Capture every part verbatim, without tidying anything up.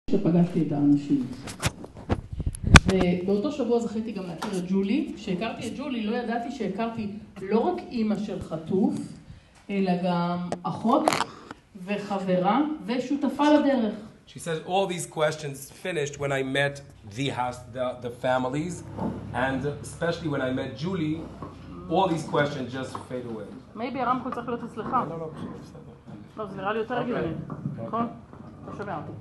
שפגשתי את האנשים. ובאותו שבוע זכיתי גם להכיר את ג'ולי. כשהכרתי את ג'ולי לא ידעתי שהכרתי לא רק אימא של חטוף, אלא גם אחות וחברה ושותפה לדרך. She says all these questions finished when I met the house, the, the families, and especially when I met Julie, all these questions just fade away. Maybe הרמקול צריך להיות אצלך. לא, לא, בסדר. לא, זה נראה לי יותר הגיוני. נכון? אתה שומע אותי.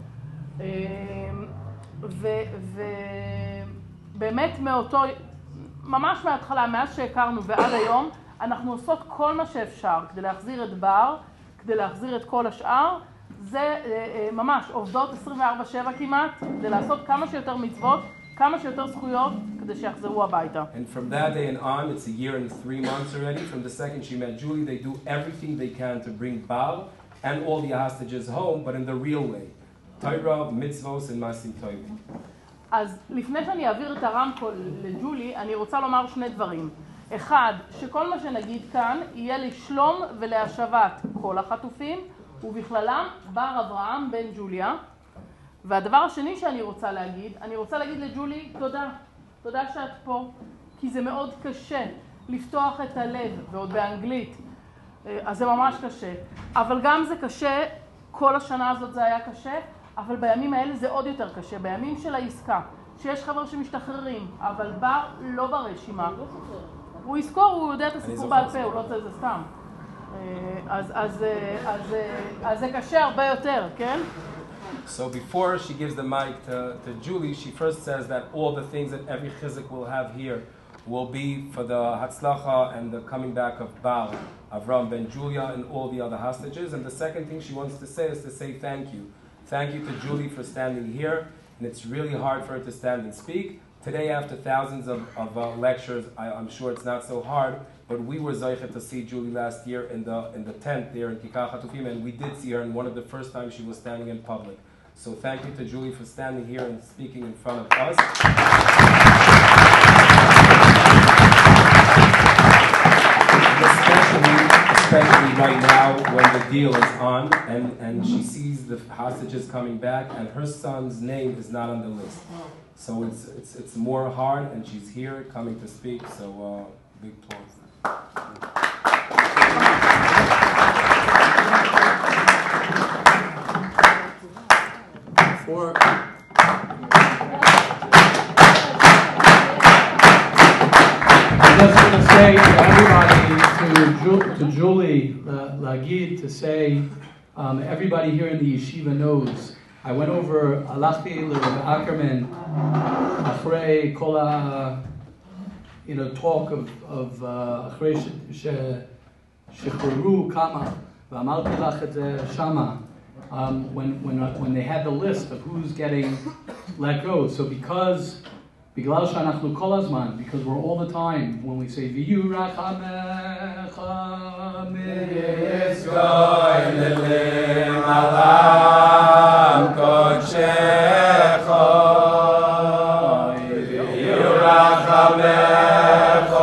ובאמת מאותו, ממש מההתחלה, מאז שהכרנו ועד היום, אנחנו עושות כל מה שאפשר כדי להחזיר את בר, כדי להחזיר את כל השאר. זה ממש עובדות עשרים וארבע שבע כמעט, כדי לעשות כמה שיותר מצוות, כמה שיותר זכויות, כדי שיחזרו הביתה. And from that day and on, it's a year and three months already. From the second she met Julie, they do everything they can to bring Bar and all the hostages home, but in the real way. Torah, mitzvos, and masim tovim. אז לפני שאני אעביר את הרמקול לג'ולי, אני רוצה לומר שני דברים. אחד, שכל מה שנגיד כאן יהיה לשלום ולהשבת כל החטופים, ובכללם בר אברהם בן ג'וליה. והדבר השני שאני רוצה להגיד, אני רוצה להגיד לג'ולי תודה. תודה שאת פה, כי זה מאוד קשה לפתוח את הלב, ועוד באנגלית, אז זה ממש קשה. אבל גם זה קשה, כל השנה הזאת זה היה קשה, אבל בימים האלה זה עוד יותר קשה, בימים של העסקה, שיש חבר'ה שמשתחררים, אבל בר לא ברשימה. הוא יזכור, הוא יודע את הסיפור בעל פה, הוא לא רוצה את זה סתם. אז, אז, אז, אז זה קשה הרבה יותר, כן? So before she gives the mic to, to Julie, she first says that all the things that every chizik will have here will be for the Hatzlacha and the coming back of Bar, Avram ben Julia, and all the other hostages. And the second thing she wants to say is to say thank you. Thank you to Julie for standing here, and it's really hard for her to stand and speak. Today, after thousands of, of uh, lectures, I, I'm sure it's not so hard, but we were zeichet to see Julie last year in the in the tent there in Kikar Hatufim, and we did see her in one of the first times she was standing in public. So thank you to Julie for standing here and speaking in front of us. Especially, especially right now when the deal is on and, and she sees the hostages coming back and her son's name is not on the list. So it's it's it's more hard, and she's here coming to speak. So uh, big applause. For I just want to say to everybody, to, Ju- to Julie, uh, Lagid, to say, um, everybody here in the yeshiva knows. I went over, Alachti L'Rav Ackerman, Achrei Kol ha, you know, talk of, of Achrei Shechuru Kama, V'amalti Lach et ze Shama, um, when, when, when they had the list of who's getting let go. So because Biglal Shanachnu Kol Hazman, because we're all the time when we say V'yu Rachamecha Mitzgoy Lelim Alam Kodshecha V'yu Rachamecha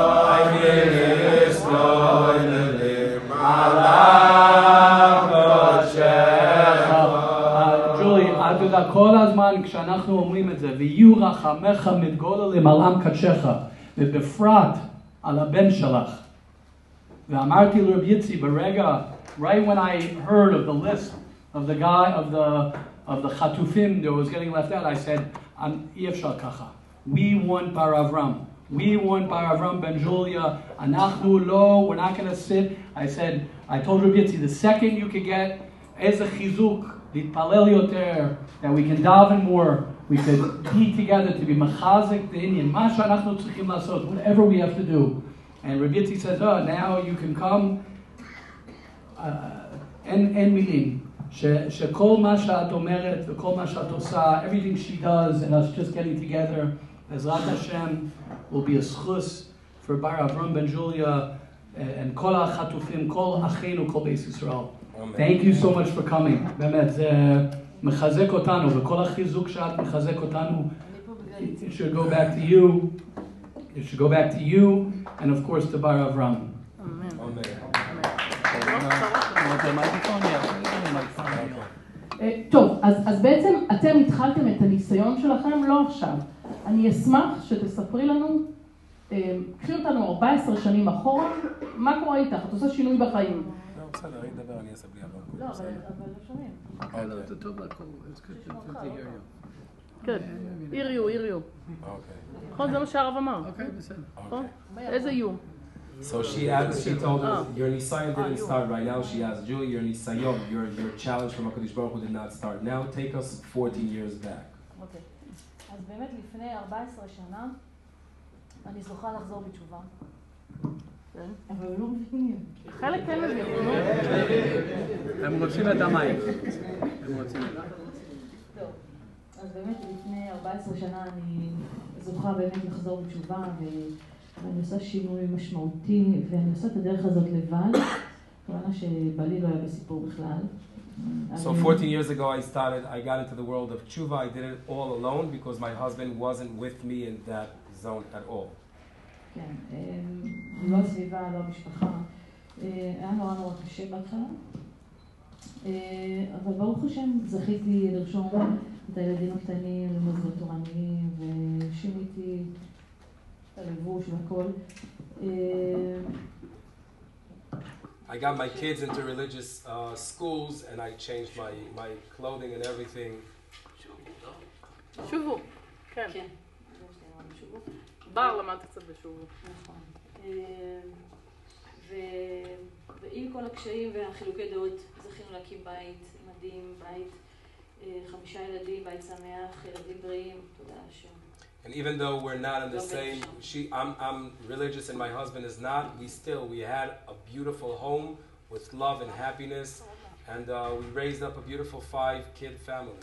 Mitzgoy Lelim Alam Kodshecha. Julie, I do that Kol Hazman כשאנחנו אומרים את זה, ויהיו רחמך מתגוללים על עם קדשך, ובפרט על הבן שלך. ואמרתי לרב יצי ברגע, right when I heard of the list of the guy, of the of the Chatufim that was getting left out, I said, אי אפשר ככה. We want Bar Avram. We want Bar Avram ben Julia. אנחנו לא, we're not going to sit. I said, I told Reb Yitzi, the second you could get איזה חיזוק, להתפלל יותר, that we can daven more, we could be together to be machazik the Indian, מה שאנחנו צריכים לעשות, whatever we have to do. And Reb Yitzi says, oh, now you can come, אין אין מילים, שכל מה שאת אומרת וכל מה שאת עושה, everything she does and us just getting together, Ezrat Hashem, will be a schus for Bar Avram ben Julia and כל החטופים, כל אחינו, כל בית ישראל. Thank you so much for coming. באמת, זה מחזק אותנו, וכל החיזוק שאת מחזק אותנו, it should go back to you, it should go back to you, and of course to Bar Avram. Amen. Amen. Amen. טוב, אז, אז בעצם אתם התחלתם את הניסיון שלכם לא עכשיו. אני אשמח שתספרי לנו, קחי אותנו ארבע עשרה שנים אחורה, מה קורה איתך? את עושה שינוי בחיים. לא, בסדר, אני אדבר, אני אעשה בלי הרמקול. לא, אבל לא שומעים. לא, זה טוב לכל, זה יהיה. כן, איריו, איריו. אוקיי. נכון, זה מה שהרב אמר. אוקיי, בסדר. נכון? איזה יו? So she asked, she told her, Oh. your Nisayon Oh, didn't you. start right now. She asked, Julie, your Nisayon, your, your challenge from HaKadosh Baruch Hu did not start now. Take us fourteen years back. אוקיי. אז באמת לפני ארבע עשרה שנה, אני זוכה לחזור בתשובה. כן. אבל לא מבינים. חלק כן מבין. הם רוצים את המים. הם רוצים את המים. טוב. אז באמת לפני ארבע עשרה שנה אני זוכה באמת לחזור בתשובה, ואני עושה שינוי משמעותי, ואני עושה את הדרך הזאת לבד. כמובן שבעלי לא היה בסיפור בכלל. So fourteen years ago I started, I got into the world of tshuva. I did it all alone because my husband wasn't with me in that zone at all. כן, לא הסביבה, לא המשפחה. היה נורא נורא קשה בהתחלה. אבל ברוך השם זכיתי לרשום את הילדים הקטנים למוסדות תורניים, ושיניתי את הלבוש והכל. I got my kids into religious uh, schools and I changed my, my clothing and everything. שובו. כן. כן. בר למדת קצת בשובו. נכון. ועם כל הקשיים והחילוקי דעות זכינו להקים בית מדהים, בית חמישה ילדים, בית שמח, ילדים בריאים, תודה השם. And even though we're not in the same, she, I'm, I'm religious and my husband is not, we still, we had a beautiful home with love and happiness, and uh, we raised up a beautiful five-kid family.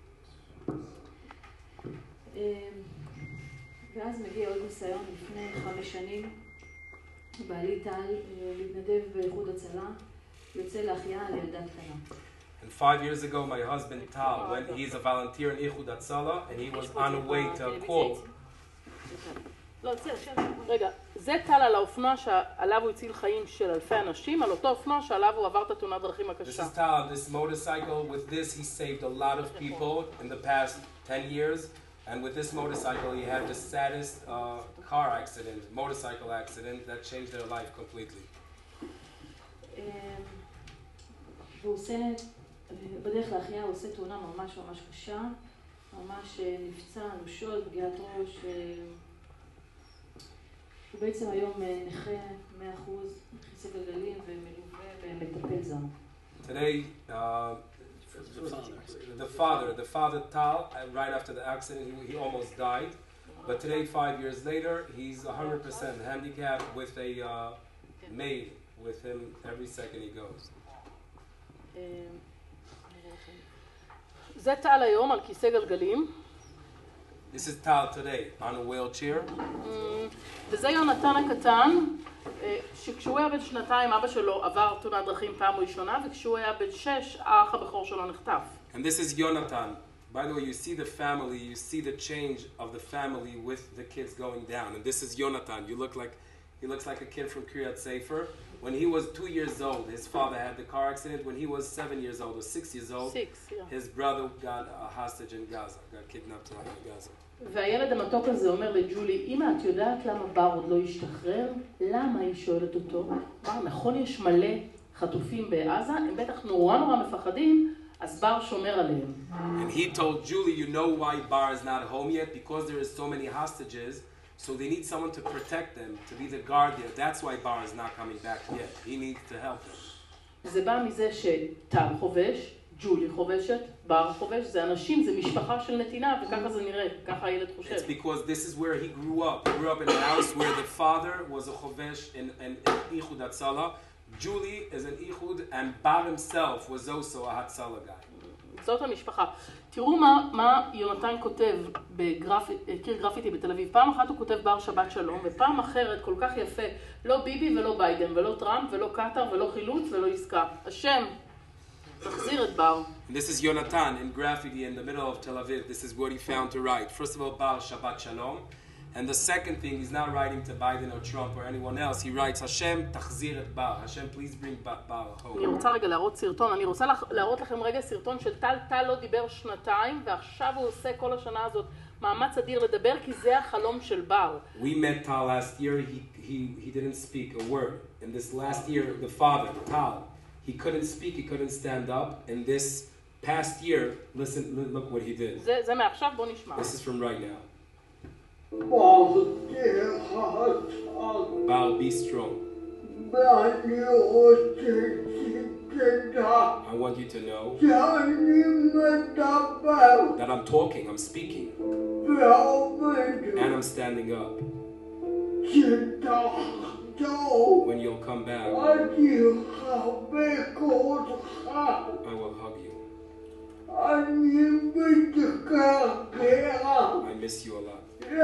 ואז מגיע עוד ניסיון לפני חמש שנים, בעלי טל להתנדב באיחוד הצלה, יוצא להחייאה על ילדה קטנה. And five years ago, my husband Tal, when he's a volunteer in Ichud Hatzalah, and he was on the way to a call. לא, זה, רגע, זה טל על האופנוע שעליו הוא הציל חיים של אלפי אנשים, על אותו אופנוע שעליו הוא עבר את התאונת דרכים הקשה. This is Tal, this motorcycle. With this, he saved a lot of people in the past ten years. And with this motorcycle, he had the saddest uh, car accident, motorcycle accident, that changed their life completely. והוא עושה, בדרך להחייאה הוא עושה תאונה ממש ממש קשה, ממש נפצע, אנושות, פגיעת ראש. הוא בעצם היום נכה מאה אחוז, כיסא גלגלים ומלווה ומטפל זר. Today, uh, the father, the father Tal, right after the accident, he, he almost died. But today, five years later, he's one hundred percent handicapped with a uh, maid with him every second he goes. זה טל היום על כיסא גלגלים. This is Tal today on a wheelchair. וזה יונתן הקטן, שכשהוא היה בן שנתיים אבא שלו עבר תאונת דרכים פעם ראשונה, וכשהוא היה בן שש האח הבכור שלו נחטף. And this is Yonatan. By the way, you see the family, you see the change of the family with the kids going down. And this is Yonatan. You look like, he looks like a kid from Kiryat Sefer. When he was two years old, his father had the car accident. When he was seven years old or six years old, Six, yeah. his brother got a hostage in Gaza, got kidnapped in Gaza. והילד המתוק הזה אומר לג'ולי, אמא, את יודעת למה בר עוד לא השתחרר? למה? היא שואלת אותו. בר, נכון יש מלא חטופים בעזה, הם בטח נורא נורא מפחדים, אז בר שומר עליהם. And he told Julie, you know why Bar is not home yet? Because there is so many hostages, so they need someone to protect them, to be the guard there. That's why Bar is not coming back yet. He needs to help them. זה בא מזה שטל חובש, ג'ולי חובשת, בר חובש, זה אנשים, זה משפחה של נתינה, וככה זה נראה, ככה הילד חושב. It's because this is where he grew up. He grew up in a house where the father was a chovesh in, in, in Ichud Hatzalah. Julie is an Ichud, and Bar himself was also a Hatzalah guy. זאת המשפחה. תראו מה, מה יונתן כותב בקיר גרפיטי בתל אביב. פעם אחת הוא כותב בר שבת שלום, ופעם אחרת כל כך יפה, לא ביבי ולא ביידן, ולא טראמפ, ולא קטר, ולא חילוץ, ולא עסקה. השם, תחזיר את בר. This is Yonatan in graffiti in the middle of Tel Aviv. This is what he found to write. First of all, Bar Shabbat Shalom. And the second thing, he's not writing to Biden or Trump or anyone else. He writes, Hashem, תחזיר את בר. Hashem, please bring בר home. אני רוצה רגע להראות סרטון. אני רוצה להראות לכם רגע סרטון של טל. טל לא דיבר שנתיים, ועכשיו הוא עושה כל השנה הזאת מאמץ אדיר לדבר, כי זה החלום של בר. We met Tal last year. He, he, he didn't speak a word. In this last year, the father, Tal, he couldn't speak, he couldn't stand up. In this past year, listen, look what he did. זה, זה מעכשיו, בוא נשמע. This is from right now. Baal, be strong. I want you to know that I'm talking, I'm speaking, and I'm standing up. When you'll come back, I will hug you. I miss you a lot.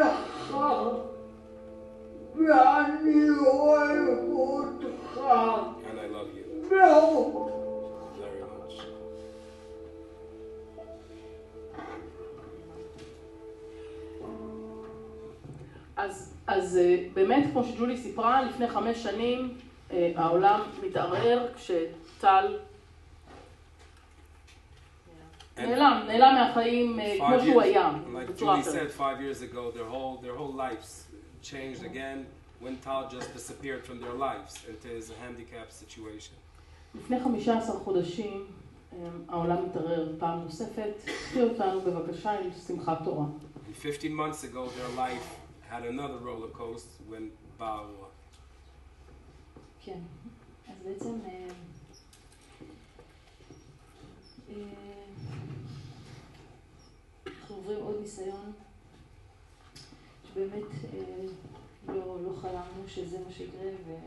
And I love you very much. אז, אז באמת, כמו שג'ולי סיפרה, לפני חמש שנים העולם מתערער כשטל נעלם, נעלם מהחיים כמו שהוא היה. Like Julie said, five years ago, their whole their whole lives changed again when Tal just disappeared from their lives into his handicapped situation. לפני חמישה עשר חודשים העולם מתערער פעם נוספת. תחי אותנו בבקשה עם שמחת תורה. fifteen months ago, their life had another roller coaster when Baal won. כן, אז בעצם אנחנו עוברים עוד ניסיון שבאמת לא, לא חלמנו שזה מה שיקרה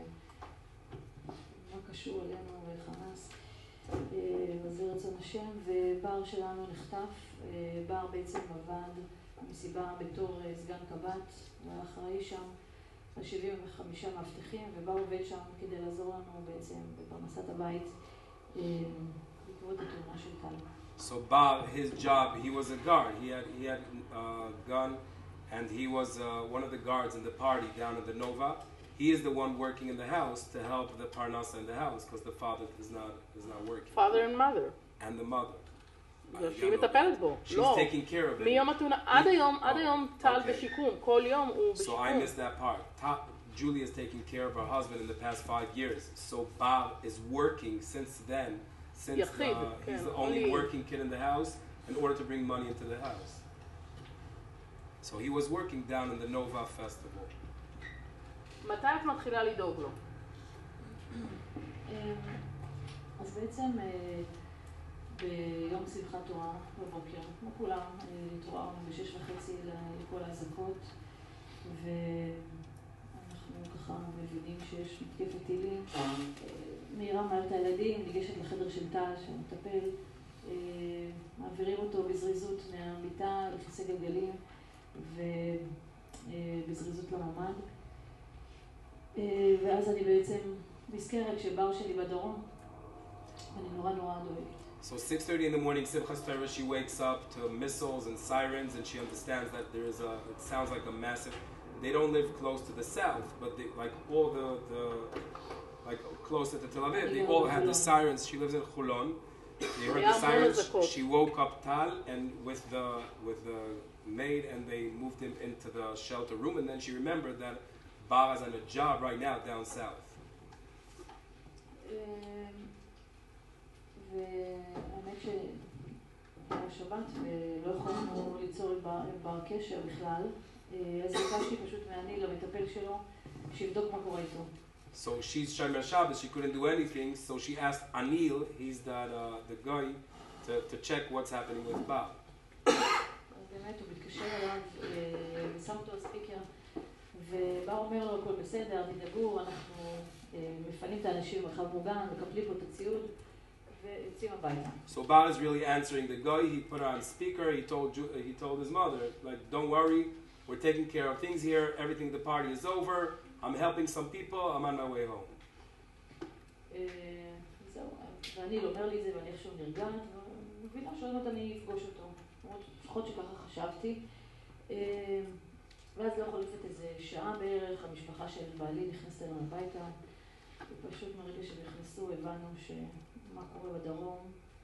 ומה קשור עלינו וחמאס. אז זה רצון השם, ובר שלנו נחטף. בר בעצם עבד מסיבה בתור סגן קב"ט, הוא היה אחראי שם על שבעים וחמישה מאבטחים, ובר עובד שם כדי לעזור לנו בעצם בפרנסת הבית בעקבות התאונה של טל. So Baal, his job, he was a guard. He had he had a gun, and he was uh, one of the guards in the party down in the Nova. He is the one working in the house to help the parnasa in the house because the father is not is not working. Father and mother. And the mother. שהיא מטפלת בו. She's taking care of it. מיום התאונה, עד היום, עד היום טל בשיקום. כל יום הוא בשיקום. So I missed that part. Julie is taking care of her husband in the past five years. So Baal is working since then. Since uh, he's the only working kid in the house in order to bring money into the house. So he was working down in the Nova Festival. מתי את מתחילה לדאוג לו? אז בעצם ביום שמחת תורה בבוקר, כמו כולם, התעוררנו בשש וחצי לכל האזעקות, ואנחנו ככה מבינים שיש מתקפת טילים. מהירה מעל את הילדים, ניגשת לחדר של טל שמטפל, מעבירים אותו בזריזות מהמיטה לכיסא גלגלים ובזריזות לממ"ד. ואז אני בעצם נזכרת שבר שלי בדרום, ואני נורא נורא דואגת. So six thirty in the morning, Simchas Torah, she wakes up to missiles and sirens, and she understands that there is a, it sounds like a massive, they don't live close to the south, but they, like all the, the like closer to Tel Aviv, they all had the sirens. She lives in Chulon. They heard the sirens. She woke up Tal and with the with the maid, and they moved him into the shelter room. And then she remembered that Bar is on a job right now down south. והאמת שהיה שבת ולא יכולנו ליצור בר קשר בכלל, אז ביקשתי פשוט מהניל למטפל שלו שיבדוק מה קורה איתו. So she's Shomer Shabbos, she couldn't do anything, so she asked Anil, he's that, uh, the guy, to, to check what's happening with Baal. באמת, הוא מתקשר אליו ושם אותו על ספיקר, ובר אומר לו, הכל בסדר, תדאגו, אנחנו מפנים את האנשים במרחב מוגן, מקפלים פה את הציוד, ויוצאים הביתה. So Baal is really answering the guy, he put her on speaker, he told, he told his mother, like, don't worry, we're taking care of things here, everything, the party is over, I'm helping some people, I'm on my way home. זהו, ואני אומר לי את זה ואני איכשהו נרגעת, ומבינה שעוד מעט אני אפגוש אותו. לפחות שככה חשבתי. ואז לא חולפת איזה שעה בערך, המשפחה של בעלי נכנסת אלינו הביתה, ופשוט מרגע שהם נכנסו הבנו שמה קורה בדרום,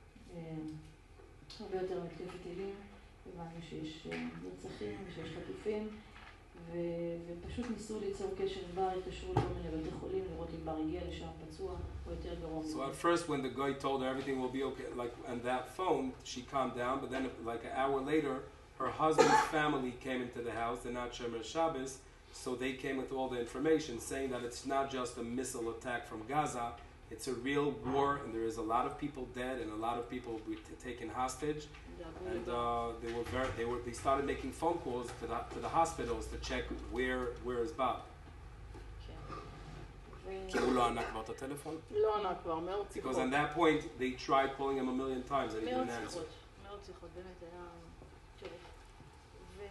הרבה יותר מתקפת טילים, הבנו שיש נרצחים ושיש חטופים, ופשוט ניסו ליצור קשר עם בר, התקשרו כל מיני בתי חולים, לראות אם בר הגיע לשם פצוע או יותר גרוע. So at first when the guy told her everything will be okay, like on that phone, she calmed down, but then like an hour later, her husband's family came into the house, they're not Shomer Shabbos, so they came with all the information saying that it's not just a missile attack from Gaza, it's a real war and there is a lot of people dead and a lot of people taken hostage. And uh, they were very, they were, they started making phone calls to the, to the hospitals to check where, where is Bob. כי הוא לא ענה כבר את הטלפון? לא ענה כבר, מאוד שיחות. Because on that point, they tried calling him a million times and he didn't answer. מאוד שיחות, מאוד שיחות, באמת היה טוב. ו...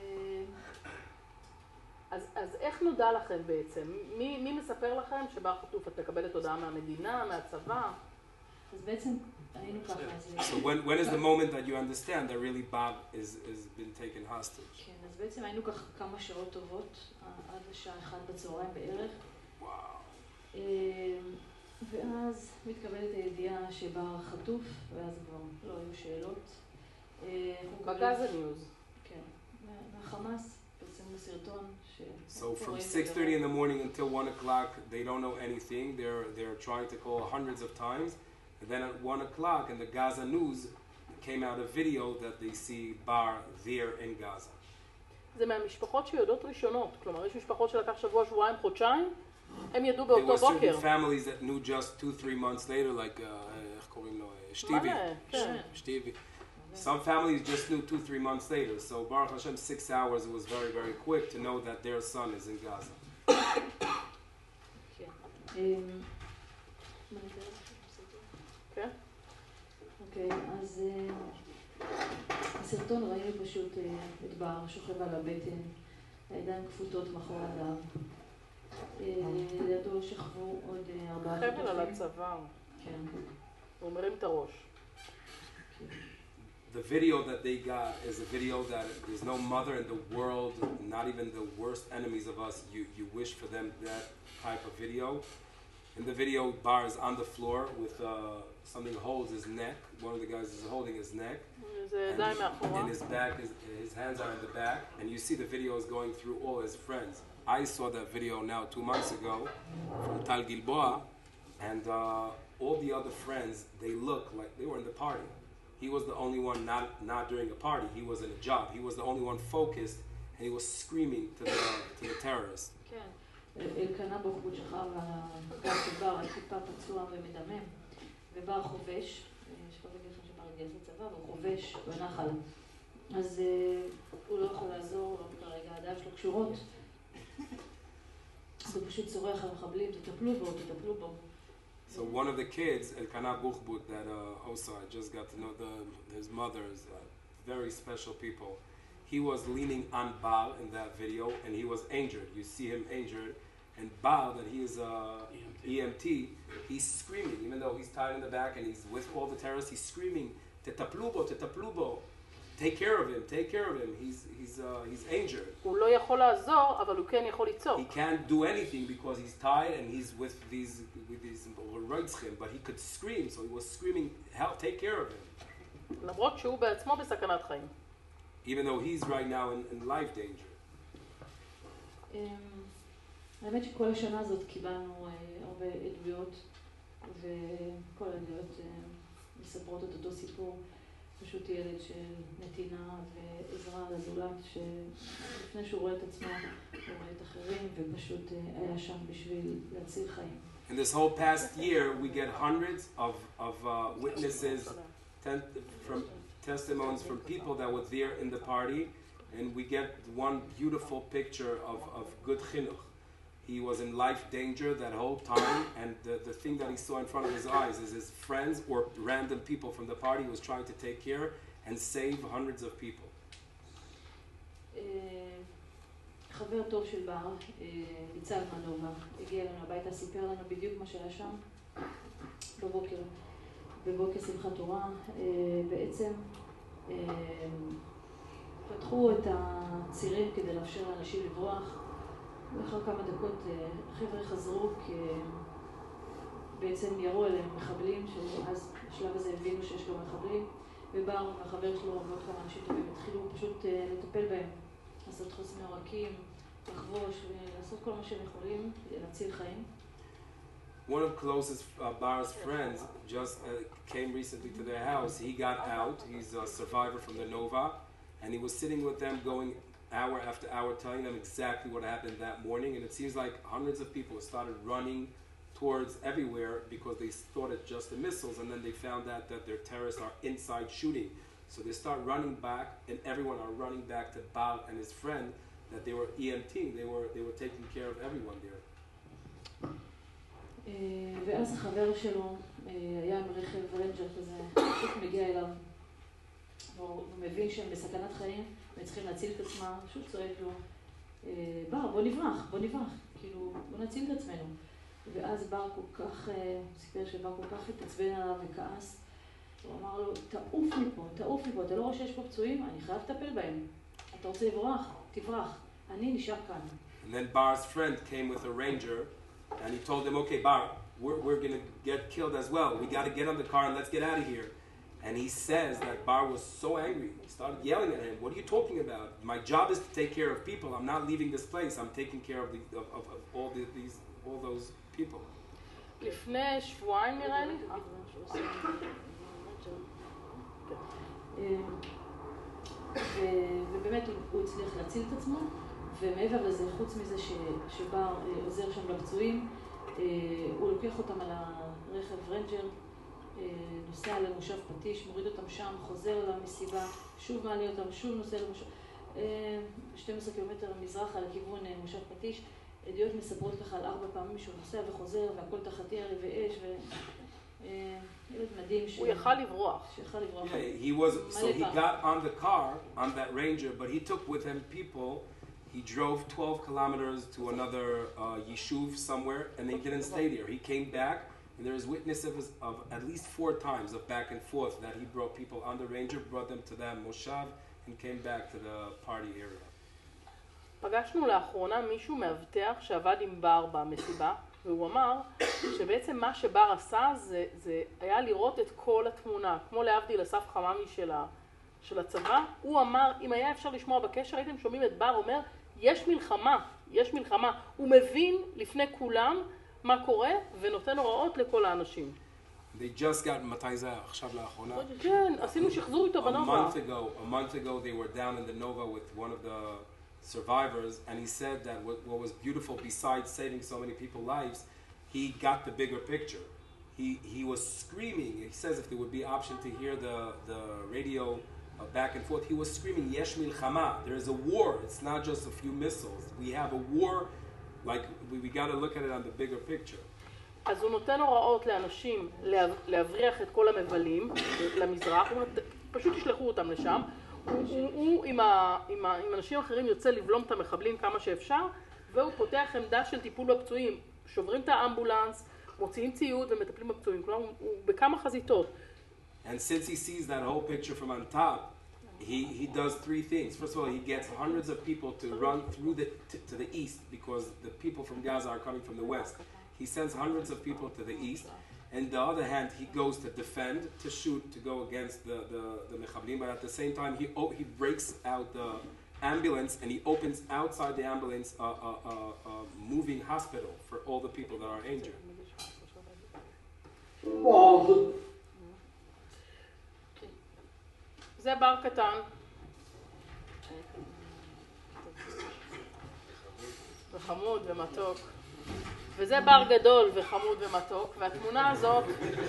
אז, אז איך נודע לכם בעצם? מי, מי מספר לכם שבר חטוף? את מקבלת הודעה מהמדינה, מהצבא? אז בעצם היינו ככה. So when, when is the moment that you understand that really Bob is, is been taken hostage? כן, אז בעצם היינו ככה כמה שעות טובות, עד לשעה אחת בצהריים בערך. Wow. ואז מתקבלת הידיעה שבר חטוף, ואז כבר לא היו שאלות. בגאזה ניוז. כן, מהחמאס. So from six thirty in the morning until one o'clock, they don't know anything. They're they're trying to call hundreds of times, and then at one o'clock in the Gaza news came out a video that they see Bar there in Gaza. זה מהמשפחות שיודעות ראשונות, כלומר יש משפחות שלקח שבוע, שבועיים, חודשיים, הם ידעו באותו בוקר. There were certain families that knew just two, three months later, like איך קוראים לו, שטיבי. שטיבי. Some families just knew two, three months later. So Baruch Hashem, six hours, it was very, very quick to know that their son is in Gaza. אוקיי, אז בסרטון ראינו פשוט את בר שוכב על הבטן, הידיים כפותות מאחורי הגב. לידו שכבו עוד ארבעה חטופים. חבל על הצוואר. כן. הוא מרים את הראש. The video that they got is a video that there's no mother in the world, not even the worst enemies of us, you, you wish for them that type of video. In the video, Bar is on the floor with uh, something holds his neck. One of the guys is holding his neck. And, and his back, is, his hands are in the back. And you see the video is going through all his friends. I saw that video now two months ago from Tal Gilboa. And uh, all the other friends, they look like they were in the party. He was the only one not, not during a party. He was in a job. He was the only one focused, and he was screaming to the, to the terrorists. כן, אלקנה בוחבוט שכב על הגב של בר, על טיפה פצוע ומדמם, ובר חובש, שפה בגלל שבר התגייס לצבא, והוא חובש בנחל. אז הוא לא יכול לעזור, לא כרגע, הידיים שלו קשורות. אז הוא פשוט צורח על המחבלים, תטפלו בו, תטפלו בו. So one of the kids, Elkana Buchbut, that uh, also I just got to know the, his mother is uh, very special people. He was leaning on Baal in that video, and he was injured. You see him injured, and Baal, that he is uh, E M T, he's screaming, even though he's tied in the back and he's with all the terrorists, he's screaming, "Tetaplubo, tetaplubo." Take care of him, take care of him. He's, he's, uh, he's injured. הוא לא יכול לעזור, אבל הוא כן יכול לצעוק. He can't do anything because he's tied and he's with these, with these roitzchim, but he could scream, so he was screaming, help, take care of him. למרות שהוא בעצמו בסכנת חיים. Even though he's right now in, in life danger. האמת שכל השנה הזאת קיבלנו הרבה עדויות, וכל העדויות מספרות את אותו סיפור. פשוט ילד של נתינה ועזרה לזולת, שלפני שהוא רואה את עצמו, הוא רואה את אחרים, ופשוט היה שם בשביל להציל חיים. In this whole past year, we get hundreds of, of uh, witnesses, ten, from testimonies from people that were there in the party, and we get one beautiful picture of, of good chinuch. He was in life danger that whole time, and the, the thing that he saw in front of his eyes is his friends or random people from the party was trying to take care and save hundreds of people. חבר טוב של בר, ביצל מנובה, הגיע לנו הביתה, סיפר לנו בדיוק מה שהיה שם בבוקר, בבוקר שמחת תורה. בעצם פתחו פתחו את הצירים כדי לאפשר לאנשים לברוח. ואחר כמה דקות החבר'ה חזרו כי בעצם ירו אליהם מחבלים, שאז בשלב הזה הבינו שיש גם מחבלים, ובר והחבר שלו ועוד כמה אנשים טובים התחילו פשוט לטפל בהם, לעשות חוץ מעורקים, לחבוש ולעשות כל מה שהם יכולים כדי להציל חיים. One of closest uh, Bar's friends just uh, came recently to their house. He got out. He's a survivor from the Nova, and he was sitting with them going hour after hour telling them exactly what happened that morning, and it seems like hundreds of people started running towards everywhere because they thought it's just the missiles, and then they found out that their terrorists are inside shooting. So they start running back, and everyone are running back to Bar and his friend that they were EMTing, they were, they were taking care of everyone there. ואז החבר שלו היה עם רכב רנג'ר כזה, פשוט מגיע אליו, הוא מבין שהם בסכנת חיים, והם צריכים להציל את עצמם, פשוט צועק לו, בר, בוא נברח, בוא נברח, כאילו, בוא נציל את עצמנו. ואז בר כל כך, סיפר שבר כל כך התעצבן עליו וכעס, הוא אמר לו, תעוף מפה, תעוף מפה, אתה לא רואה שיש פה פצועים? אני חייב לטפל בהם. אתה רוצה לברוח? תברח. אני נשאר כאן. And then Bar's friend came with a ranger, and he told him, okay, Bar, we're, we're going to get killed as well. We got to get on the car and let's get out of here. And he says that Bar was so angry. He started yelling at him, what are you talking about? My job is to take care of people. I'm not leaving this place. I'm taking care of, the, of, of, of all, the, these, all those people. לפני שבועיים נראה לי. ובאמת הוא הצליח להציל את עצמו, ומעבר לזה, חוץ מזה שבר עוזר שם לפצועים, הוא לוקח אותם על הרכב רנג'ר, נוסע למושב פטיש, מוריד אותם שם, חוזר למסיבה, שוב מעלה אותם, שוב נוסע למושב, שתים עשרה קילומטר מזרחה לכיוון מושב פטיש. עדויות מספרות ככה על ארבע פעמים שהוא נוסע וחוזר, והכל תחת ירי ואש, וילד מדהים ש... הוא יכל לברוח. שיכל לברוח. Yeah, he was, so he got on the car, on that ranger, but he took with him people. He drove twelve kilometers to another uh, yishuv somewhere, and they didn't stay there. He came back, and there is witnesses of at least four times of back and forth that he brought people on the ranger, brought them to that moshav, and came back to the party area. פגשנו לאחרונה מישהו מאבטח שעבד עם בר במסיבה, והוא אמר שבעצם מה שבר עשה זה, זה היה לראות את כל התמונה, כמו להבדיל אסף חממי של, ה, של הצבא. הוא אמר, אם היה אפשר לשמוע בקשר, הייתם שומעים את בר אומר, יש מלחמה, יש מלחמה. הוא מבין לפני כולם מה קורה ונותן הוראות לכל האנשים. They just got, מתי זה עכשיו לאחרונה? כן, עשינו שחזור איתו בנובה. A month ago, a month ago they were down in the Nova with one of the survivors, and he said that what, what was beautiful, besides saving so many people's lives, he got the bigger picture. He he was screaming. He says if there would be option to hear the the radio uh, back and forth, he was screaming, "Yesh milchama." There is a war. It's not just a few missiles. We have a war. Like we, we got to look at it on the bigger picture. אז הוא נותן הוראות לאנשים להבריח את כל המבלים למזרח, פשוט ישלחו אותם לשם. הוא עם אנשים אחרים יוצא לבלום את המחבלים כמה שאפשר, והוא פותח עמדה של טיפול בפצועים. שוברים את האמבולנס, מוציאים ציוד ומטפלים בפצועים. כלומר, הוא בכמה חזיתות. And since he sees that whole picture from on top, he he does three things. First of all, he gets hundreds of people to run through the to, to the east because the people from Gaza are coming from the west. He sends hundreds of people to the east. And the other hand, he goes to defend, to shoot, to go against the the, the mechablim. But at the same time, he oh, he breaks out the ambulance and he opens outside the ambulance a, a, a, a moving hospital for all the people that are injured. זה בר קטן. וחמוד ומתוק. וזה בר גדול וחמוד ומתוק, והתמונה הזאת,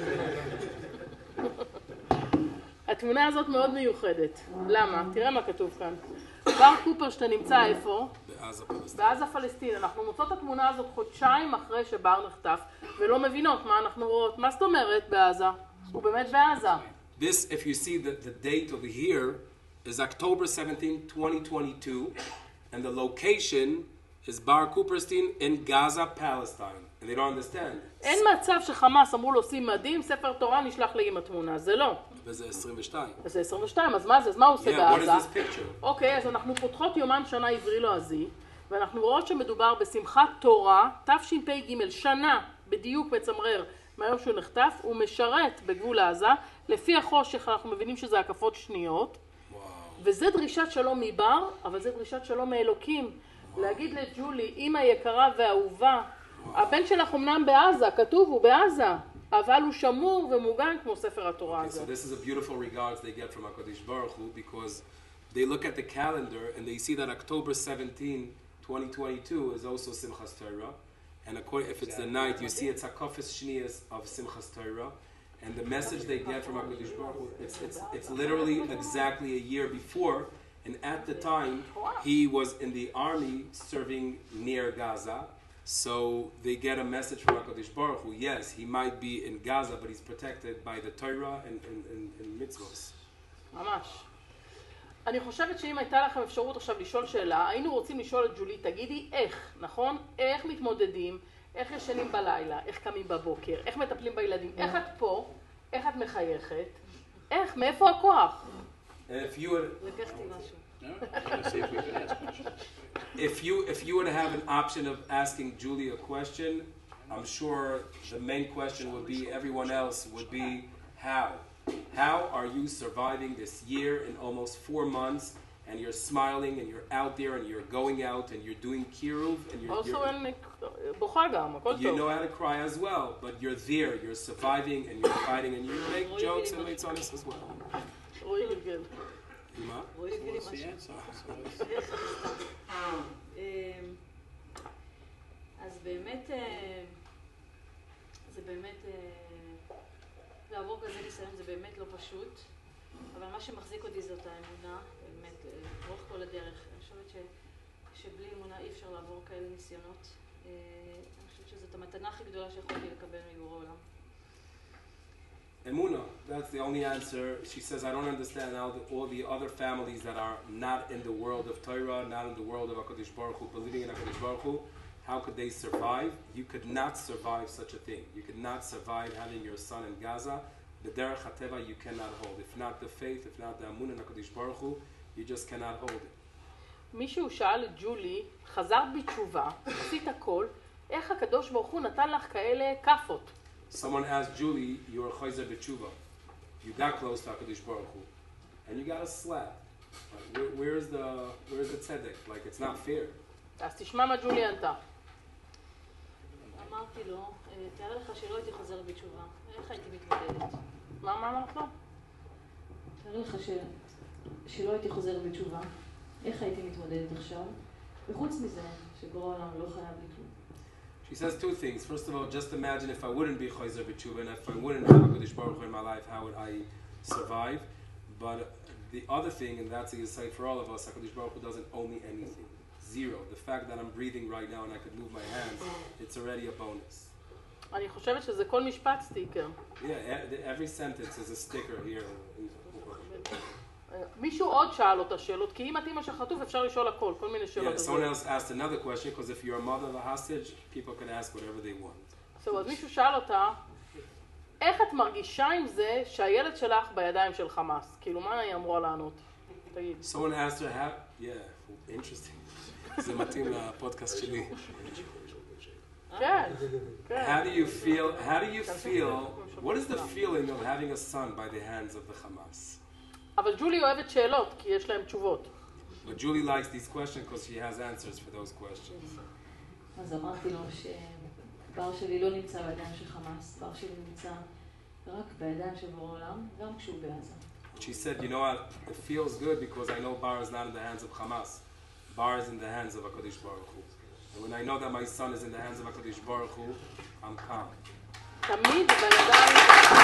התמונה הזאת מאוד מיוחדת. למה? תראה מה כתוב כאן. בר קופר שאתה נמצא איפה? בעזה פלסטין. בעזה פלסטין. אנחנו מוצאות את התמונה הזאת חודשיים אחרי שבר נחטף, ולא מבינות מה אנחנו רואות. מה זאת אומרת בעזה? הוא באמת בעזה. This, if you see the, the date over here, is October seventeenth, twenty twenty-two, and the location is Bar Kuperstein in Gaza, Palestine. And they don't understand. אין מצב שחמאס אמרו לו שים מדים, ספר תורה נשלח לי עם התמונה, זה לא. וזה עשרים ושתיים. זה עשרים ושתיים, אז מה זה? אז מה הוא עושה Yeah, what בעזה? is this picture? אוקיי, אז אנחנו פותחות יומן שנה עברי לועזי, ואנחנו רואות שמדובר בשמחת תורה, תשפ"ג, שנה בדיוק מצמרר מהיום שהוא נחטף, הוא משרת בגבול עזה, לפי החושך אנחנו מבינים שזה הקפות שניות, Wow. וזה דרישת שלום מבר, אבל זה דרישת שלום מאלוקים. להגיד לג'ולי, אמא יקרה ואהובה, הבן שלך אמנם בעזה, כתוב הוא בעזה, אבל הוא שמור ומוגן כמו ספר התורה Okay, הזה. so this is a beautiful regards they get from HaKadosh Baruch Hu because they look at the calendar and they see that October seventeenth, twenty twenty-two is also Simchas Torah. And according, if it's the night, you see it's Hakafes Shniyas of Simchas Torah. And the message they get from HaKadosh Baruch Hu, it's, it's, it's literally exactly a year before. And at the time, he was in the army serving near Gaza. So they get a message from HaKadosh Baruch Hu. Yes, he might be in Gaza, but he's protected by the Torah and, and, and, and mitzvahs. ממש. אני חושבת שאם הייתה לכם אפשרות עכשיו לשאול שאלה, היינו רוצים לשאול את ג'ולי, תגידי איך, נכון? איך מתמודדים, איך ישנים בלילה, איך קמים בבוקר, איך מטפלים בילדים, איך את פה, איך את מחייכת, איך, מאיפה הכוח? If you would, לקחתי משהו. if you if you would have an option of asking Julie a question, I'm sure the main question would be everyone else would be how. How are you surviving this year in almost four months and you're smiling and you're out there and you're going out and you're doing kiruv and you're, Also you're אין בוכה גם, הכל you know טוב. how to cry as well, but you're there, you're surviving and you're fighting and you make jokes and make fun as well. רועי גלגל. מה? רועי הביא לי משהו. אז באמת, זה באמת, לעבור כזה ניסיון זה באמת לא פשוט, אבל מה שמחזיק אותי זאת האמונה, באמת, לאורך כל הדרך. אני חושבת ש, שבלי אמונה אי אפשר לעבור כאלה ניסיונות. אני חושבת שזאת המתנה הכי גדולה שיכולתי לקבל מבורא עולם. Emuna, that's the only answer. She says, I don't understand how the, all the other families that are not in the world of Torah, not in the world of HaKadosh Baruch Hu, believing in HaKadosh Baruch Hu, how could they survive? You could not survive such a thing. You could not survive having your son in Gaza. The derech hateva you cannot hold. If not the faith, if not the amun in HaKadosh Baruch Hu, you just cannot hold it. מישהו שאל את ג'ולי, חזרת בתשובה, עשית הכל, איך הקדוש ברוך הוא נתן לך כאלה כפות? Someone asked Julie, you were chayzer b'tshuva. You got close to HaKadosh Baruch Hu, and you got a slap. Like, where, where's the where's the tzedek? Like, it's not fair. אז תשמע מה ג'ולי ענתה. אמרתי לו, תאר לך שלא הייתי חוזרת בתשובה, איך הייתי מתמודדת? מה, מה אמרת לו? תאר לך ש... שלא הייתי חוזרת בתשובה, איך הייתי מתמודדת עכשיו? וחוץ מזה, שבורא העולם לא חייב לי כלום. She says two things. First of all, just imagine if I wouldn't be chayzer b'tshuva and if I wouldn't have HaKadosh Baruch Hu in my life, how would I survive? But the other thing, and that's a insight for all of us, HaKadosh Baruch Hu doesn't owe me anything. Zero. The fact that I'm breathing right now and I could move my hands, it's already a bonus. אני חושבת שזה כל משפט סטיקר. Yeah, every sentence is a sticker here. מישהו עוד שאל אותה שאלות, כי אם את אמא שחטוף אפשר לשאול הכל, כל מיני שאלות. Yeah, someone else asked another question, because if you're a mother of a hostage, people can ask whatever they want. So, אז מישהו שאל אותה, איך את מרגישה עם זה שהילד שלך בידיים של חמאס? כאילו, מה היא אמורה לענות? תגיד. Someone asked her, how... Yeah, interesting. זה מתאים לפודקאסט שלי. כן, כן. How do you feel, how do you feel, what is the feeling of having a son by the hands of the Hamas? אבל ג'ולי אוהבת שאלות, כי יש להם תשובות. But Julie likes these questions because she has answers for those questions. אז אמרתי לו שבר שלי לא נמצא בידיים של חמאס, בר שלי נמצא רק בידיים של בורא עולם, גם כשהוא בעזה. She said, you know what, it feels good because I know Bar is not in the hands of Hamas. Bar is in the hands of HaKadosh Baruch Hu. And when I know that my son is in the hands of HaKadosh Baruch Hu, I'm calm. תמיד בידיים...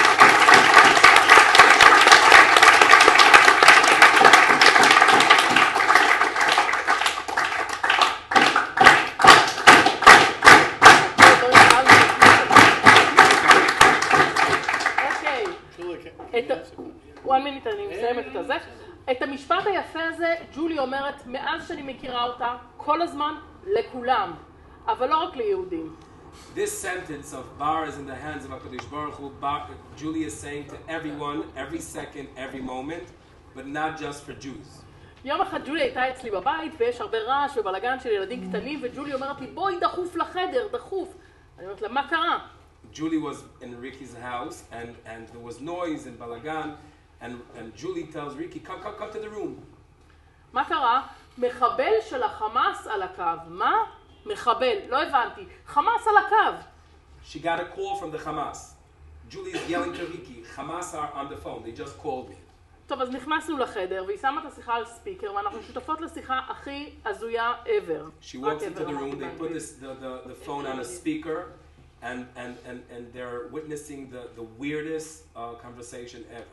one minute אני מסיימת את הזה. את המשפט היפה הזה, ג'ולי אומרת, מאז שאני מכירה אותה, כל הזמן לכולם, אבל לא רק ליהודים. This sentence of bar is in the hands of HaKadosh Baruch Hu, bar, Julie is saying to everyone, every second, every moment, but not just for Jews. יום אחד ג'ולי הייתה אצלי בבית ויש הרבה רעש ובלגן של ילדים קטנים וג'ולי אומרת לי בואי דחוף לחדר, דחוף. אני אומרת לה מה קרה? Julie was in Ricky's house and, and there was noise and balagan and, and Julie tells Ricky, come, come, come to the room. מה קרה? מחבל של החמאס על הקו. מה? מחבל, לא הבנתי. חמאס על הקו. She got a call from the Hamas. Julie is yelling to Ricky, Hamas are on the phone, they just called me. טוב, אז נכנסנו לחדר והיא שמה את השיחה על ספיקר ואנחנו שותפות לשיחה הכי הזויה ever. She walks into the room, they put this, the, the, the phone on a speaker and, and, and, and they're witnessing the, the weirdest uh, conversation ever.